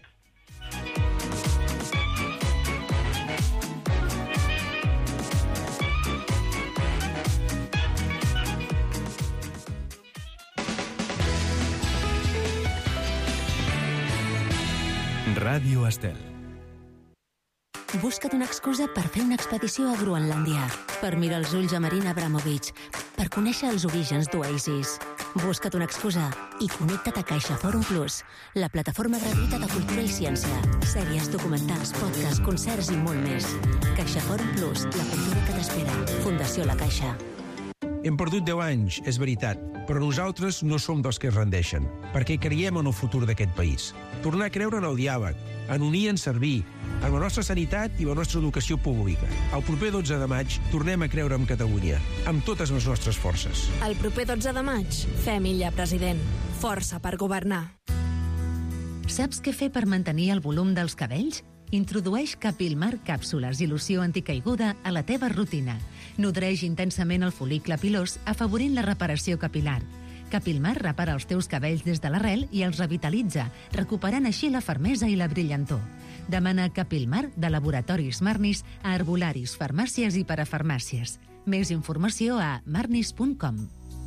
Ràdio Estel.
Busca't una excusa per fer una expedició a Groenlàndia, per mirar els ulls a Marina Abramovic, per conèixer els orígens d'Oasis. Busca't una excusa i connecta't a CaixaForum Plus, la plataforma gratuïta de cultura i ciència. Sèries, documentals, podcasts, concerts i molt més. CaixaForum Plus, la cultura que t'espera. Fundació La Caixa.
Hem perdut 10 anys, és veritat, però nosaltres no som dels que es rendeixen, perquè creiem en el futur d'aquest país. Tornar a creure en el diàleg, en unir i en servir, en la nostra sanitat i la nostra educació pública. El proper 12 de maig tornem a creure en Catalunya, amb totes les nostres forces.
El proper 12 de maig, fem Illa president. Força per governar.
Saps què fer per mantenir el volum dels cabells? Introdueix Capilmar càpsules i loció anticaiguda a la teva rutina. Nodreix intensament el fol·licle pilós, afavorint la reparació capilar. Capilmar repara els teus cabells des de l'arrel i els revitalitza, recuperant així la fermesa i la brillantor. Demana Capilmar de Laboratoris Marnis a herbolaris, farmàcies i parafarmàcies. Més informació a marnis.com.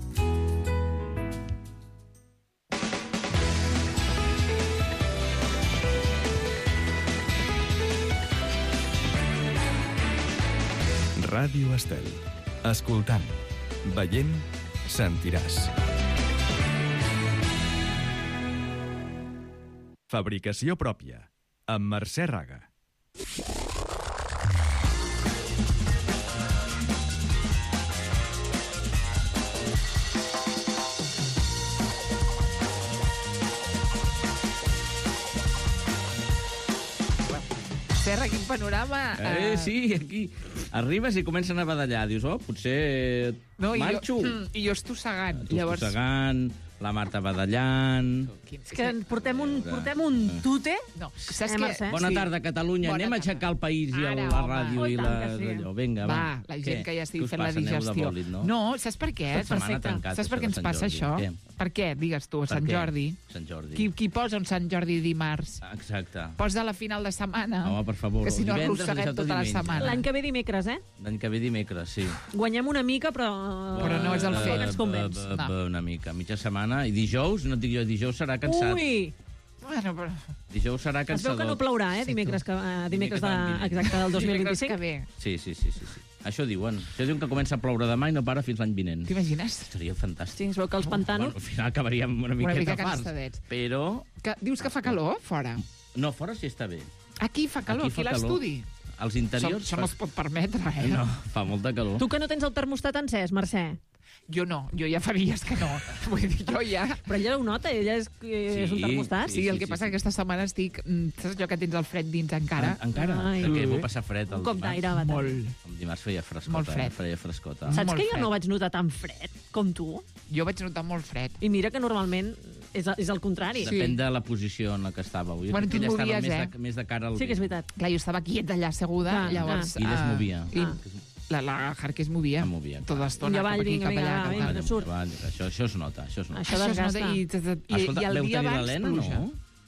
Ràdio Estel. Escoltant, veient, sentiràs. Fabricació pròpia, amb Mercè Raga.
Serra, quin panorama.
Sí, aquí arribes i comencen a badallar. Dius, potser marxo.
I jo estossegant.
Tu estossegant, la Marta badallant...
És que portem un tute.
No, saps què?
Bona tarda, Catalunya. Anem a aixecar el país i la ràdio i allò. Vinga, va.
La gent que ja estigui fent la digestió. No, saps per què? Saps per què ens passa això? Per què, digues tu, Sant Jordi?
Sant Jordi.
Qui posa un Sant Jordi dimarts?
Exacte.
Posa la final de setmana.
Home, per favor.
Que si no arrosseguem tota la setmana.
L'any que ve dimecres,
L'any que ve dimecres, sí.
Guanyem una mica, però
no és el fet.
Ens convenç.
Una mica. Mitja setmana. I dijous, no et dic jo, dijous serà cansat.
Ui!
Bueno, però...
Dijous serà cansador.
Es veu que no plourà, dimecres exacte del 2025.
Sí. Això diuen. Això diuen que comença a ploure demà i no para fins l'any vinent.
T'imagines?
Seria fantàstic.
Sí, es veu que els pantanos...
Al final acabaríem una miqueta farts. Però...
Dius que fa calor, fora?
No, fora sí està bé.
Aquí fa calor, aquí l'estudi.
Als interiors...
Això no es pot permetre,
No, fa molta calor.
Tu que no tens el termostat encès, Mercè.
Jo no, jo ja fa dies que no. Vull dir, jo ja...
Però ella ho nota, ella és un termostat.
Sí, el que passa que aquesta setmana estic... Saps allò que tens el fred dins encara?
Encara? Perquè m'ho passa fred el
cop d'aire,
molt.
El dimarts feia frescota.
Molt fred.
Feia frescota.
Saps que jo no vaig notar tan fred com tu?
Jo vaig notar molt fred.
I mira que normalment és el contrari.
Depèn de la posició en la que estava.
Bueno, tu et movies,
més de cara al...
Sí que és veritat.
Clar, jo estava quieta allà asseguda, llavors...
I ella es movia.
La Jarque es movia. Tota l'estona, cap aquí, cap allà.
Surt.
Això es nota, això es nota.
Això desgasta.
I el dia abans pluja.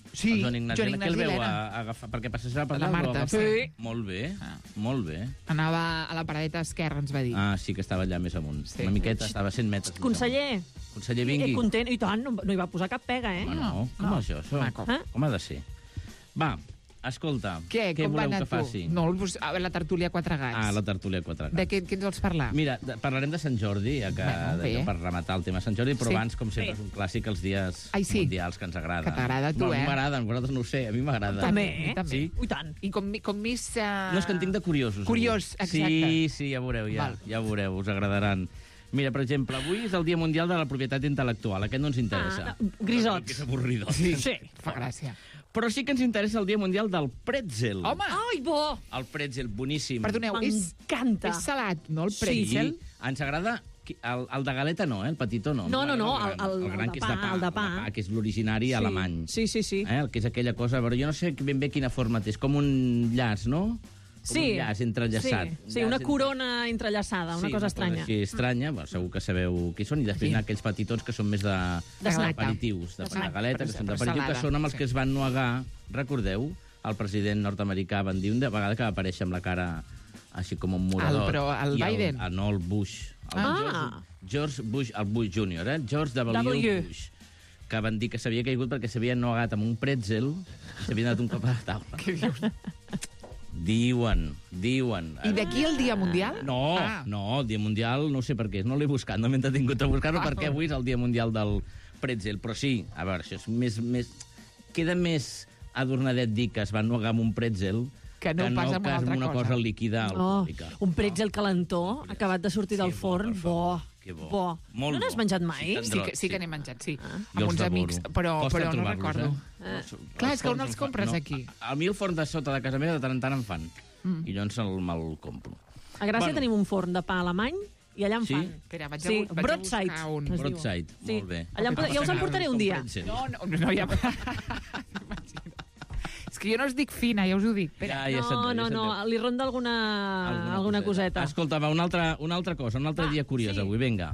Sí,
el Joan Ignasi
Joan
Elena, que el veu
Ignasi
agafar, perquè passejava per
La
dalt,
Marta,
lo agafa.
sí.
Molt bé, molt bé.
Anava a la paradeta esquerra, ens va dir.
Ah, sí que estava allà més amunt. Una miqueta, estava a 100 metres. més
Conseller.
amunt. Conseller, vingui.
Content, i tant, no hi va posar cap pega, eh?
No, com això? Com ha de ser? Va, escolta,
Què com va
voleu
anar
que faci?
tu? No, a veure, la tertúlia Quatre Gats.
Ah, la tertúlia Quatre Gats.
De què ens vols parlar?
Mira, parlarem de Sant Jordi,
bé.
per rematar el tema Sant Jordi, però
Sí.
abans, com sempre, és un clàssic els dies mundials que ens agrada.
Que t'agrada a tu,
A mi
eh?
m'agraden, vosaltres no ho sé, a mi m'agrada.
També, eh?
Sí?
I tant.
I com més...
No, és que en tinc de curiosos.
Curiós,
avui.
exacte.
Sí, ja veureu, ja veureu, us agradaran. Mira, per exemple, avui és el Dia Mundial de la Propietat Intel·lectual. Aquest no ens interessa.
Grisots.
Que és avorridor.
Sí, fa gràcia.
Però sí que ens interessa el Dia Mundial del pretzel.
Home!
Ai, bo!
El pretzel, boníssim.
Perdoneu,
m'encanta.
És salat, no, el pretzel?
Sí, ens agrada... El de galeta no, el petitó no.
No,
El gran, que és de pa, el de pa, que és l'originari alemany.
Sí.
El que és aquella cosa... Però jo no sé ben bé quina forma té. És com un llaç, no? Com un llaç entrellaçat.
Sí, una corona entrellaçada, una cosa estranya.
Sí, estranya, segur que sabeu qui són, i després aquells petitons que són més d'aperitius, de galeta, que són d'aperitiu, que són amb els que es van nuegar, recordeu? El president nord-americà van dir una vegada que va aparèixer amb la cara així com un morador.
Però el Biden?
No, el Bush. George Bush, el Bush Jr., George W. Bush, que van dir que s'havia caigut perquè s'havia nuegat amb un pretzel i s'havia donat un cop a la taula.
Què dius?
Diuen.
I d'aquí el Dia Mundial?
No, el Dia Mundial no sé per què, no l'he buscat, no m'he entretingut a buscar-ho perquè avui és el Dia Mundial del pretzel. Però sí, a veure, això és més... Queda més adornadet dir que es va nuegar amb un pretzel
que no pas amb
una cosa líquida alcohòlica.
Un pretzel calentó, acabat de sortir del forn, bo. Bo.
Molt
no n'has menjat mai?
Sí que n'he menjat, sí.
Jo
Amb
els
uns amics, però no recordo. Clar, és que on els compres, aquí?
A mi el forn de sota de casa meva de tant en tant en fan. I llavors me'l compro.
A Gràcia tenim un forn de pa alemany i allà en fan.
Espera, vaig
Sí,
a
Broadside.
buscar un.
Broadside, molt bé.
Ja us en portaré un dia.
No, ja... És que jo no us dic fina, ja us ho dic.
No, li ronda alguna coseta.
Escolta, va, una altra cosa, un altre dia curiós avui, vinga.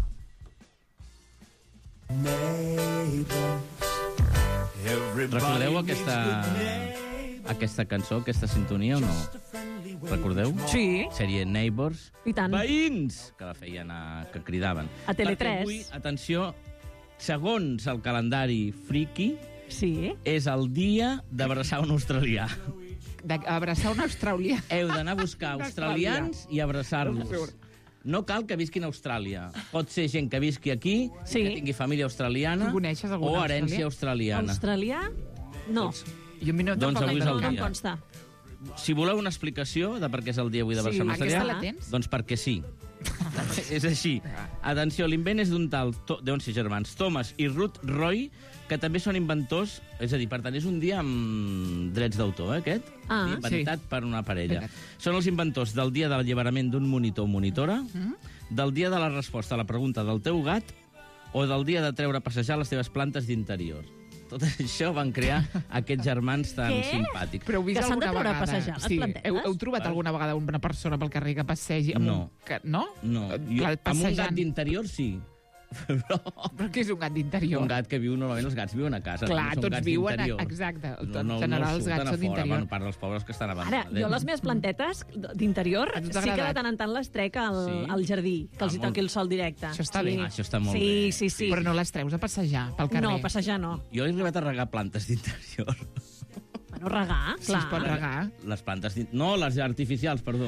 Recordeu aquesta cançó, aquesta sintonia o no? Recordeu?
Sí.
Sèrie Neighbors.
I tant.
Veïns! Que la feien, que cridaven.
A Tele3.
Perquè avui, atenció, segons el calendari friki, és el dia d'abraçar un australià.
D'abraçar un australià?
Heu d'anar a buscar australians i abraçar-los. No cal que visquin a Austràlia. Pot ser gent que visqui aquí, que tingui família australiana o herència australiana.
Australià? No.
Doncs avui és el
No em
dia.
consta.
Si voleu una explicació de per què és el dia avui de Barcelona,
Aquesta la tens?
doncs perquè sí. És així. Atenció, l'invent és d'un tal, deuen ser germans, Thomas i Ruth Roy, que també són inventors, és a dir, per tant, és un dia amb drets d'autor, aquest, inventat per una parella. Són els inventors del dia de l'alliberament d'un monitor o monitora, del dia de la resposta a la pregunta del teu gat o del dia de treure a passejar les teves plantes d'interior. Tot això van crear aquests germans tan simpàtics.
Però heu vist
Que s'han de
alguna
treure a
vegada?
passejar, les plantetes?
Heu trobat alguna vegada una persona pel carrer que passegi amb
No.
No?
No, jo, amb un gat d'interior sí.
Però què és un gat d'interior?
Un gat que viu, normalment els gats viuen a casa.
Clar,
són
tots
gats
viuen...
d'interior.
Exacte.
No,
En general, els gats són d'interior.
Bueno, part dels pobres que estan
Ara,
abandonats.
jo les meves plantetes d'interior sí que de tant en tant les trec al jardí, que els hi toqui el sol directe.
Això està bé.
Això està molt bé.
Sí.
Però no les treus a passejar pel carrer?
No, passejar no.
Jo he arribat a regar plantes d'interior.
Bueno, regar,
Sí,
clar.
es pot regar.
Les plantes... No, les artificials, perdó.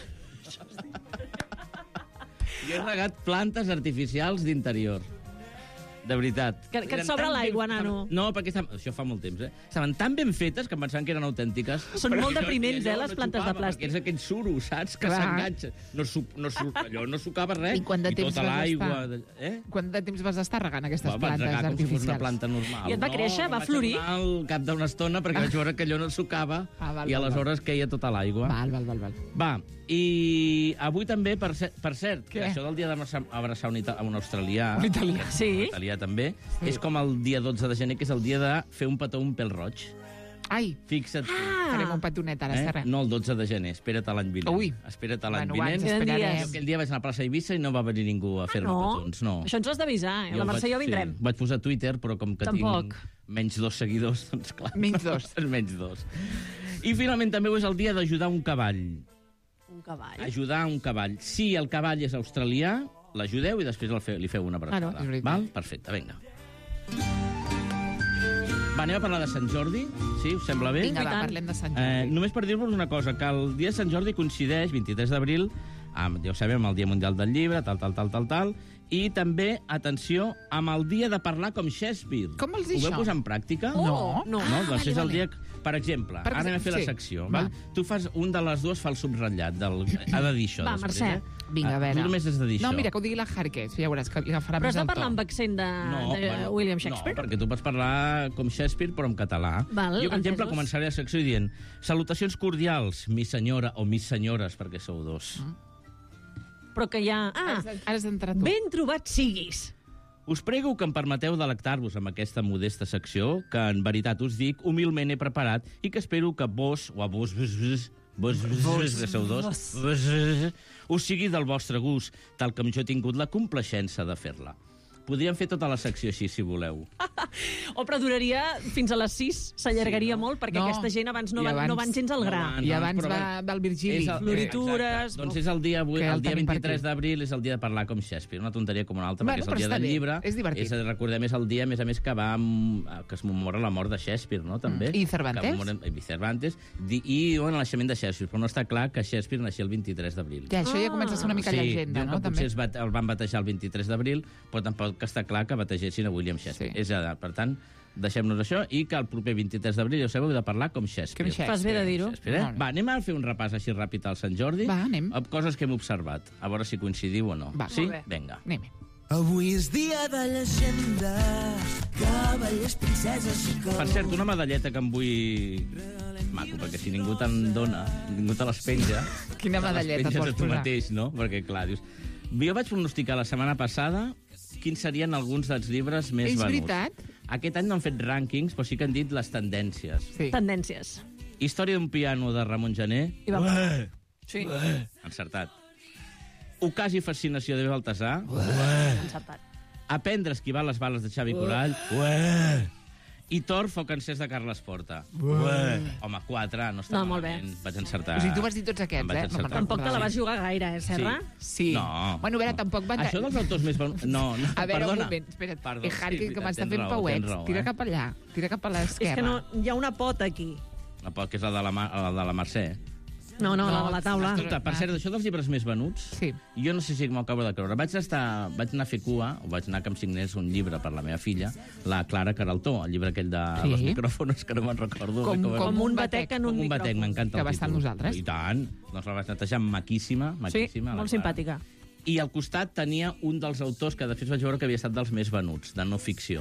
Jo he regat plantes artificials d'interior. De veritat.
Que et sobra l'aigua, nano.
No, perquè això fa molt temps, Estaven tan ben fetes que em pensaven que eren autèntiques.
Són
Però
molt
jo-
depriments,
allò
les
no
plantes de
xupava,
plàstic.
Perquè és aquell suro, saps? Que
Clar.
s'enganxa. Allò no sucava res.
I quant de temps
tota
vas
l'aigua...
estar? Quant de temps vas estar regant aquestes
Vaig
plantes
regar com si fos una
artificials?
planta normal.
I et va créixer? Va florir?
No, al cap d'una estona perquè vaig veure que allò no sucava i aleshores queia tota l'aigua.
Val.
Va, i avui també, per cert, això del dia d'abraçar un australià...
Un italià.
Sí.
Un italià també, és com el dia 12 de gener, que és el dia de fer un petó un pèl roig.
Ai,
Fixa't.
farem un petonet ara, Serra.
No el 12 de gener, espera't a l'any vinent.
Ui.
Espera't a l'any
Bueno,
vinent.
abans esperarem.
Jo aquell dia vaig anar a plaça Eivissa i no va venir ningú a fer-me petons, no.
Això ens ho has d'avisar, La Mercè i jo vindrem.
Sí, vaig posar a Twitter, però com que
Tampoc.
tinc menys 2 seguidors, doncs clar.
Menys 2.
Menys 2. I finalment també és el dia d'ajudar un cavall.
Un cavall.
Ajudar un cavall. Si el cavall és australià, l'ajudeu i després li feu una abraçada.
Claro, és veritat.
Val? Perfecte, vinga. Va, anem a parlar de Sant Jordi, sí? Us sembla bé?
Vinga, va, parlem de Sant Jordi.
Només per dir-vos una cosa, que el dia de Sant Jordi coincideix, 23 d'abril, ja ho sabem, el Dia Mundial del Llibre, tal, i també, atenció, amb el dia de parlar com Shakespeare.
Com vols dir
Ho
això?
veu posar en pràctica?
No.
Doncs és el dia... Per exemple, ara anem a fer la secció. Val? Tu fas, un de les dues fa el subratllat. Ha de dir això.
Va, Mercè.
Vinga, a veure.
Tu només has de dir
No,
això.
mira, que ho digui la Harkes, ja veuràs que agafarà
Però
més
has de
el to.
parlar amb accent de William Shakespeare?
No, perquè tu pots parlar com Shakespeare, però en català.
Val,
jo, per exemple,
entesos.
començaré la secció dient salutacions cordials, mi senyora o mis senyores, perquè sou dos.
Però que ja...
Ara has d'entrar tu.
Ben trobat siguis.
Us prego que em permeteu delectar-vos amb aquesta modesta secció, que en veritat us dic, humilment he preparat, i que espero que vos, o a vos, que sou dos, us sigui del vostre gust, tal com jo he tingut la compleixença de fer-la. Podríem fer tota la secció així, si voleu.
O però duraria fins a les 6, s'allargaria molt, perquè aquesta gent abans no van gens al gra.
I abans va el Virgili.
Floritures...
Doncs és el dia 23 d'abril, és el dia de parlar com Shakespeare. Una tonteria com una altra, perquè és el dia del llibre.
És divertit.
Recordem, és el dia, a més que es commemora la mort de Shakespeare, no? També.
I Cervantes.
I Cervantes. I el naixement de Shakespeare, però no està clar que Shakespeare naixia el 23 d'abril.
Ja, això ja comença a ser una mica llegenda, no?
Potser el van batejar el 23 d'abril, però tampoc que està clar que bategessin a William Shakespeare. És a dir, per tant, deixem-nos això, i que el proper 23 d'abril, ja ho sabeu, de parlar com Shakespeare.
Fas bé de dir-ho.
Va, anem a fer un repàs així ràpid al Sant Jordi.
Va, anem.
Amb coses que hem observat. A veure si coincidiu o no.
Va,
sí?
molt bé.
Vinga.
Anem.
Avui és dia de llegenda, cavallers, princeses i
Per cert, una medalleta que em vull... Maco, perquè si ningú te'n dona, ningú te les penja...
Quina medalleta et vols
tu
posar?
mateix, no? Perquè, clar, dius... Jo vaig pronosticar la setmana passada quins serien alguns dels llibres més venuts.
És veritat?
Aquest any no han fet rànquings, però sí que han dit les tendències.
Sí.
Tendències.
Història d'un piano de Ramon Gené.
Sí.
Encertat. Ocàs i fascinació de Baltasar.
Encertat.
Aprendre a esquivar les bales de Xavi Corall. I Thor, foc encès de Carles Porta. Home, 4, no està
No, molt bé.
malament. Vaig encertar.
O sigui, tu vas dir tots aquests,
Vaig
eh?
encertar.
Tampoc te la vas jugar gaire, Serra?
Sí.
No.
Bueno, a veure, tampoc van...
Això dels autors més venuts... No,
A veure,
perdona.
un moment, espera't.
Perdó,
Harkis, que m'està
tens
fent
raó,
pauets.
tens raó,
Tira cap allà, tira cap a
És
l'esquerra.
que no, hi ha una pota aquí.
La por, que és la de la Mercè.
No, la de la taula.
Escolta, per cert, això dels llibres més venuts,
sí.
Jo no sé si m'ho acabo de creure. Vaig anar a fer cua, o vaig anar que em signés un llibre per la meva filla, la Clara Queraltó, el llibre aquell de los micròfons, que no me'n recordo.
Com un batec en un
micròfon. Com un batec, m'encanta el títol.
Que va estar amb nosaltres.
I tant. Doncs la vaig netejar maquíssima.
Sí, molt simpàtica.
I al costat tenia un dels autors que després vaig veure que havia estat dels més venuts, de no ficció.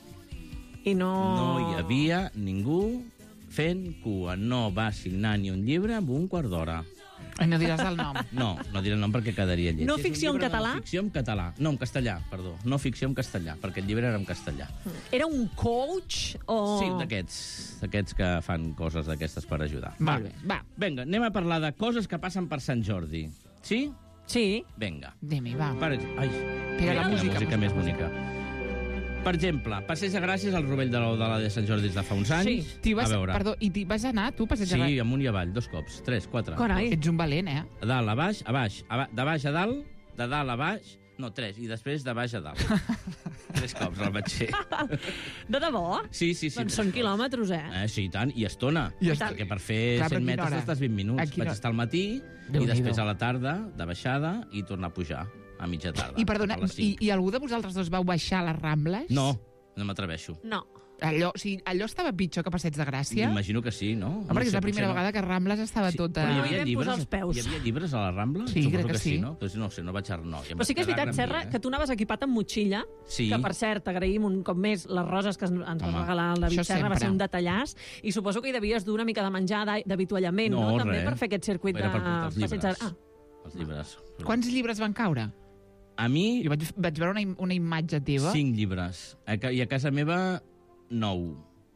I no...
No hi havia ningú fent cua. No va signar ni un llibre amb un quart d'hora.
I no diràs el nom.
No diré el nom perquè quedaria lleig.
No ficció en català?
No ficció en català. No, en castellà, perdó. No ficció en castellà, perquè el llibre era en castellà.
Era un coach o...
Sí, d'aquests que fan coses d'aquestes per ajudar.
Molt bé, va.
Vinga, anem a parlar de coses que passen per Sant Jordi. Sí?
Sí.
Vinga.
Anem-hi, va.
Ai,
Espera, la música
més bonica. Per exemple, Passeig de Gràcies al Rovell de la de Sant Jordi de fa uns anys.
Sí.
A veure.
Perdó, i t'hi vas anar, tu, Passeig de Gràcies?
Sí, amunt i avall, 2 cops, 3, 4.
Carai. Ets un valent, eh?
A dalt, a baix, de baix a dalt, de dalt a baix, no, 3, i després de baix a dalt. 3 cops el vaig fer.
De debò?
Sí.
Doncs són quilòmetres, eh?
Sí, i tant, i estona. Perquè per fer 100 metres estàs 20 minuts. Vaig estar al matí i després a la tarda, de baixada, i tornar a pujar a mitja tarda.
I perdona, i algú de vosaltres dos vau baixar les Rambles?
No m'atreveixo.
No.
Allò estava pitjor que Passeig de Gràcia?
M'imagino que sí, no?
Home, perquè és la primera vegada que Rambles estava tota...
Però hi havia llibres a la Rambla?
Sí, crec que sí.
No? Pues no sé, no vaig...
Però sí que és veritat, Serra, que tu anaves equipat amb motxilla, que per cert, agraïm un cop més les roses que ens va regalar el David Serra, va ser un detallàs, i suposo que hi devies dur una mica de menjar, d'avituallament, no? També per fer aquest circuit de...
Era per portar els llibres.
Els
llibres.
Quants llibres van caure?
A mi...
Jo vaig veure una imatge teva.
5 llibres. I a casa meva, 9.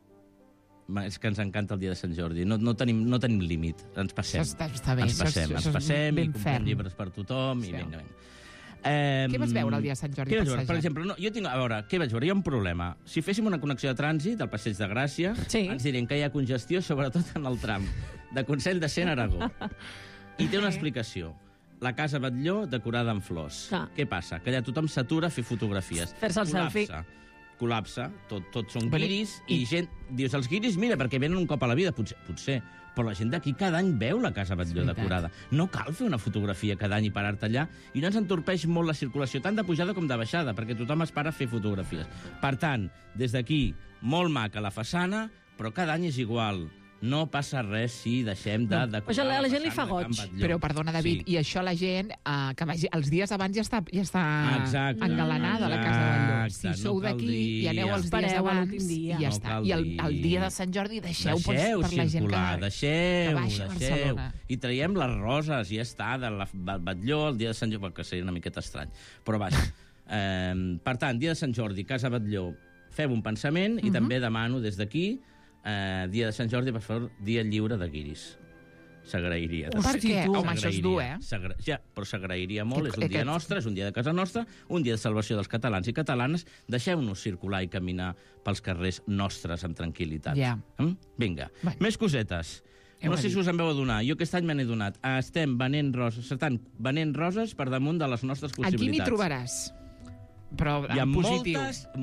És que ens encanta el dia de Sant Jordi. No tenim límit. Ens passem.
Està bé.
Ens passem i
ben
comprem llibres per tothom. I vinga.
Què vas veure el dia de Sant Jordi?
Què vaig veure? Per
passejant?
exemple, no, jo tinc... A veure, què vaig veure? Hi ha un problema. Si féssim una connexió de trànsit al Passeig de Gràcia, ens dirien que hi ha congestió, sobretot en el tram de Consell de Cent Aragó. I té una explicació. La Casa Batlló decorada amb flors. Què passa? Que allà tothom s'atura a fer fotografies.
Fer-se el selfie.
Col·lapsa, tot són guiris, i gent... Dius, els guiris, mira, perquè venen un cop a la vida, potser, però la gent d'aquí cada any veu la Casa Batlló decorada. No cal fer una fotografia cada any i parar-te allà, i no ens entorpeix molt la circulació, tant de pujada com de baixada, perquè tothom es para a fer fotografies. Per tant, des d'aquí, molt maca la façana, però cada any és igual. No passa res si deixem de decorar
Però a la gent li fa goig.
Però, perdona, David, i això la gent, que vagi, els dies abans ja està engalanada la Casa Batlló. Si sou d'aquí i aneu els dies abans, i ja està. I el dia de Sant Jordi deixeu per la gent que baixa a Barcelona.
I traiem les roses, i ja està, del Batlló, el dia de Sant Jordi, que seria una miqueta estrany, però vaja. Per tant, dia de Sant Jordi, Casa Batlló, fem un pensament, i també demano des d'aquí, dia de Sant Jordi, per favor, dia lliure de guiris. S'agrairia.
Per què? Home, això és dur,
Ja, però s'agrairia molt. És un dia nostre, és un dia de casa nostra, un dia de salvació dels catalans i catalanes. Deixeu-nos circular i caminar pels carrers nostres amb tranquil·litat. Vinga, més cosetes. No sé si us en veu adonar. Jo aquest any me n'he donat. Estem venent roses per damunt de les nostres possibilitats.
Aquí m'hi trobaràs. Però
hi ha
en positiu.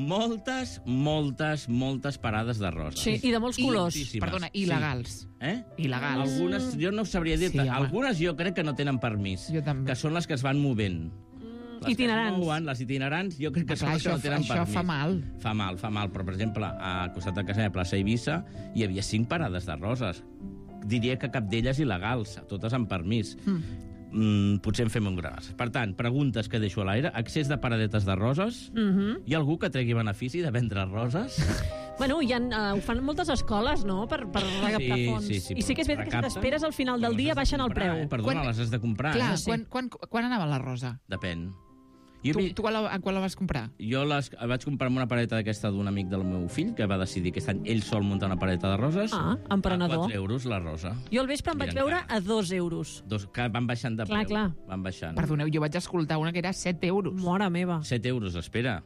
moltes parades de roses.
Sí, i de molts colors.
Perdona, il·legals. Il·legals.
Algunes, jo no sabria dir-te. Algunes jo crec que no tenen permís. Que són les que es van movent. Les itinerants, jo crec que són les que no tenen permís.
Això fa mal.
Fa mal, però, per exemple, al costat de casa, a plaça Eivissa, hi havia 5 parades de roses. Diria que cap d'elles il·legals, totes amb permís. Potser en fem un gras. Per tant, preguntes que deixo a l'aire. Accés de paradetes de roses. Hi ha algú que tregui benefici de vendre roses?
Bueno, ho fan moltes escoles, no?, per recaptar fons. I sí que és veritat que si t'esperes al final del dia baixen el preu.
Perdona, les has de comprar.
Clar, quan anava la rosa?
Depèn.
Tu quan la vas comprar?
Jo vaig comprar una paradeta d'aquesta d'un amic del meu fill, que va decidir aquest any ell sol muntar una paradeta de roses.
Emprenedor.
A 4 euros la rosa.
Jo al vespre em vaig veure a 2 euros.
Que van baixant de preu.
Clar.
Van baixant.
Perdoneu, jo vaig escoltar una que era 7 euros.
Mare meva.
7 euros, espera.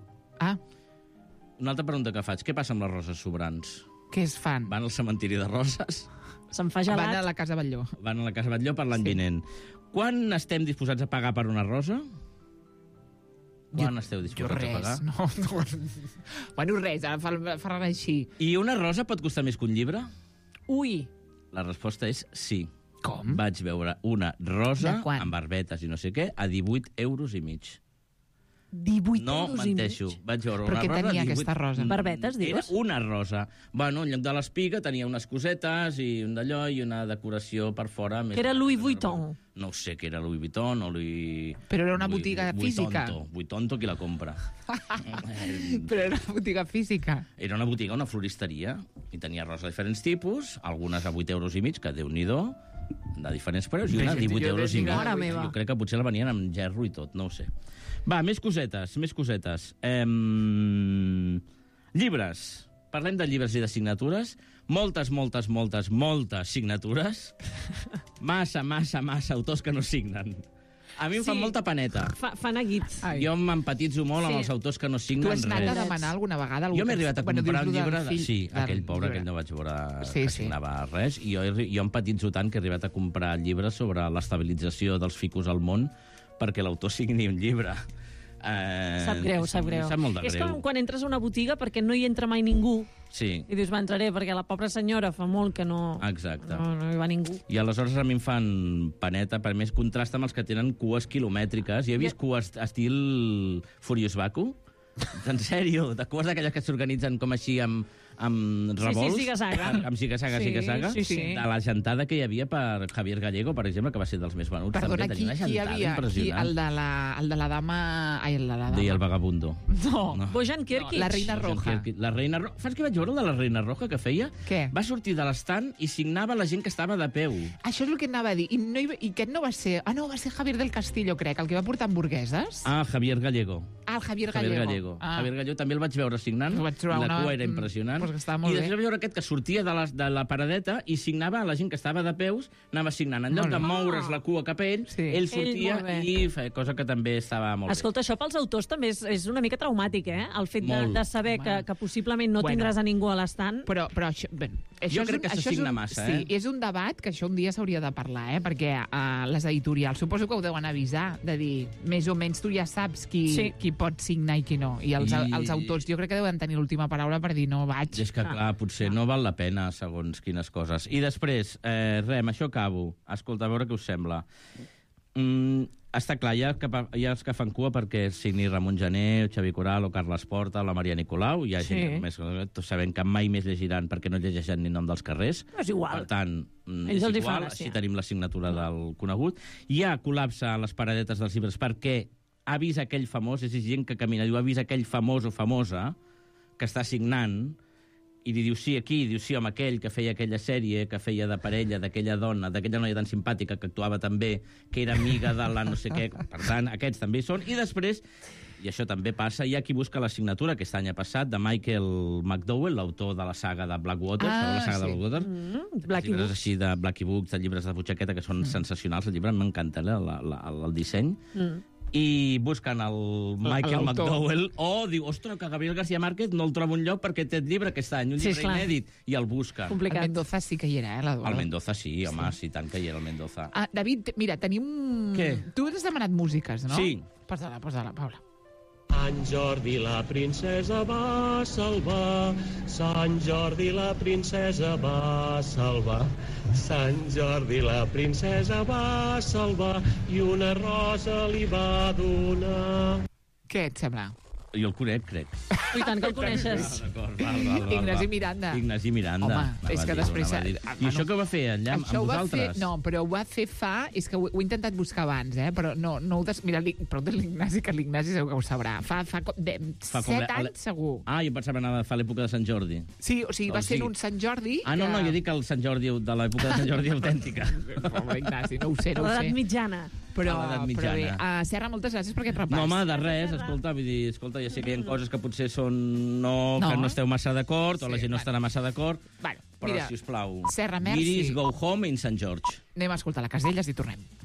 Una altra pregunta que faig. Què passa amb les roses sobrants?
Què es fan?
Van al cementiri de roses?
Se'n fa gelat.
Van a la Casa Batlló.
Van a la Casa Batlló per l'any vinent. Quan estem disposats a pagar per una rosa? Quan esteu disposats a pagar?
No. Bueno, res, ara faran així.
I una rosa pot costar més que un llibre?
Ui!
La resposta és sí.
Com?
Vaig veure una rosa amb barbetes i no sé què a 18 euros i mig.
18
no
euros i mig?
menteixo. Vaig veure
Però
una
què
rosa...
tenia aquesta rosa?
Barbetes, dius?
Era una rosa. Bueno, en lloc de l'espiga tenia unes cosetes i un d'allò i una decoració per fora.
Que era Louis Vuitton.
No sé què era Louis Vuitton o Louis...
Però era una botiga física.
Vuittonto, qui la compra.
Però era una botiga física.
Era una botiga, una floristeria, i tenia roses de diferents tipus, algunes a 8 euros i mig, que Déu-n'hi-do, de diferents preus, i una a 18 euros i mig. Jo crec que potser la venien amb gerro i tot, no ho sé. Va, més cosetes. Llibres. Parlem de llibres i de signatures. Moltes signatures. Massa autors que no signen. A mi em fan molta paneta.
Fan neguits.
Jo m'empatitzo molt amb els autors que no signen res.
Tu has anat a demanar alguna vegada?
Jo m'he arribat a comprar un llibre... Sí, aquell pobre, aquell no vaig veure que signava res. I jo empatitzo tant que he arribat a comprar llibres sobre l'estabilització dels ficus al món perquè l'autor signi un llibre.
Sap greu.
Sap molt de greu.
És com quan entres a una botiga perquè no hi entra mai ningú.
Sí.
I dius, entraré, perquè la pobra senyora fa molt que no...
Exacte.
No hi va ningú.
I aleshores a mi em fan paneta, per més contrasta amb els que tenen cues quilomètriques. Jo he vist cues estil Furious Baku. En sèrio, de cues d'aquelles que s'organitzen com així amb revolts.
Sí, ziga-zaga.
Amb ziga-zaga.
Sí.
De la gentada que hi havia per Javier Gallego, per exemple, que va ser dels més venuts.
Perdona, qui hi havia? El de la dama... Ai, el de la dama.
Deia el vagabundo.
No. Bojan Kirkic.
La Reina Roja.
La Reina Roja. Saps què vaig veure de la Reina Roja que feia?
Què?
Va sortir de l'estant i signava la gent que estava de peu.
Això és el que anava a dir. I aquest no va ser... va ser Javier del Castillo, crec, el que va portar hamburgueses.
Javier Gallego.
El Javier Gallego.
Javier Gallego també el vaig veure signant. La cua era impressionant.
pues que estava molt
I
bé.
després va veure aquest que sortia de la paradeta i signava a la gent que estava de peus, anava signant. En lloc de moure's la cua cap a ell, ell sortia
molt bé.
i feia cosa que també estava molt
Escolta, això pels autors també és una mica traumàtic, El fet de saber que possiblement no tindràs a ningú a l'estant.
Però això...
Jo crec que s'assigna massa,
Sí, és un debat que això un dia s'hauria de parlar, perquè les editorials suposo que ho deuen avisar, de dir, més o menys tu ja saps qui pot signar i qui no. I els autors jo crec que deuen tenir l'última paraula per dir no vaig.
És que, clar, potser no val la pena, segons quines coses. I després, amb això acabo. Escolta, a veure què us sembla. Està clar, hi ha els que fan cua perquè signi Ramon Gené, Xavi Coral o Carles Porta o la Maria Nicolau. Hi ha gent que més, sabem que mai més llegiran perquè no llegeixen ni nom dels carrers.
És igual.
Per tant,
Ells
és
els hi fan
igual,
gràcia.
així tenim la signatura del conegut. Hi ha col·lapse a les paradetes dels llibres perquè ha vist aquell famós, és gent que camina, diu, ha vist aquell famós o famosa que està signant i li diu sí aquí, diu sí amb aquell que feia aquella sèrie, que feia de parella d'aquella dona, d'aquella noia tan simpàtica que actuava tan bé, que era amiga de la no sé què. Per tant, aquests també hi són. I després, i això també passa, hi ha qui busca la signatura, aquest any ha passat, de Michael McDowell, l'autor de la saga de Blackwater, la saga de Blackwater. Llibres així de Blacky Books, de llibres de butxaqueta, que són sensacionals. El llibre m'encanta, el disseny. I busquen el Michael McDowell o diu, ostres, que Gabriel García Márquez no el trobo un lloc perquè té llibre aquest any, un llibre inèdit, i el busquen.
El Mendoza sí que hi era,
El Mendoza sí, home, sí, tant que hi era el Mendoza.
David, mira, tenim...
Què?
Tu has demanat músiques, no?
Sí.
Posa-la, Paula.
Sant Jordi la princesa va salvar, Sant Jordi la princesa va salvar, Sant Jordi la princesa va salvar i una rosa li va donar.
Què et sembla?
Jo el conec, crec.
I tant que el coneixes.
Ignasi Miranda.
Ignasi Miranda.
Home, és que després...
I això què va fer allà amb vosaltres?
No, però ho va fer És que ho he intentat buscar abans, però no ho... Mira, pregunta l'Ignasi, que l'Ignasi segur que ho sabrà. Fa 7 anys, segur.
Ah, jo pensava que fa l'època de Sant Jordi.
Sí, o sigui, va ser un Sant Jordi...
No, jo dic el Sant Jordi de l'època de Sant Jordi autèntica.
Pobre Ignasi, no ho sé.
L'edat mitjana.
Però bé, Serra, moltes gràcies per aquest repàs.
No, home, de res, escolta, ja sé que hi ha coses que potser són que no esteu massa d'acord, o la gent no estarà massa d'acord, però, sisplau,
Serra, merci.
Iris, go home in Sant George.
Anem a escoltar la Caselles i tornem.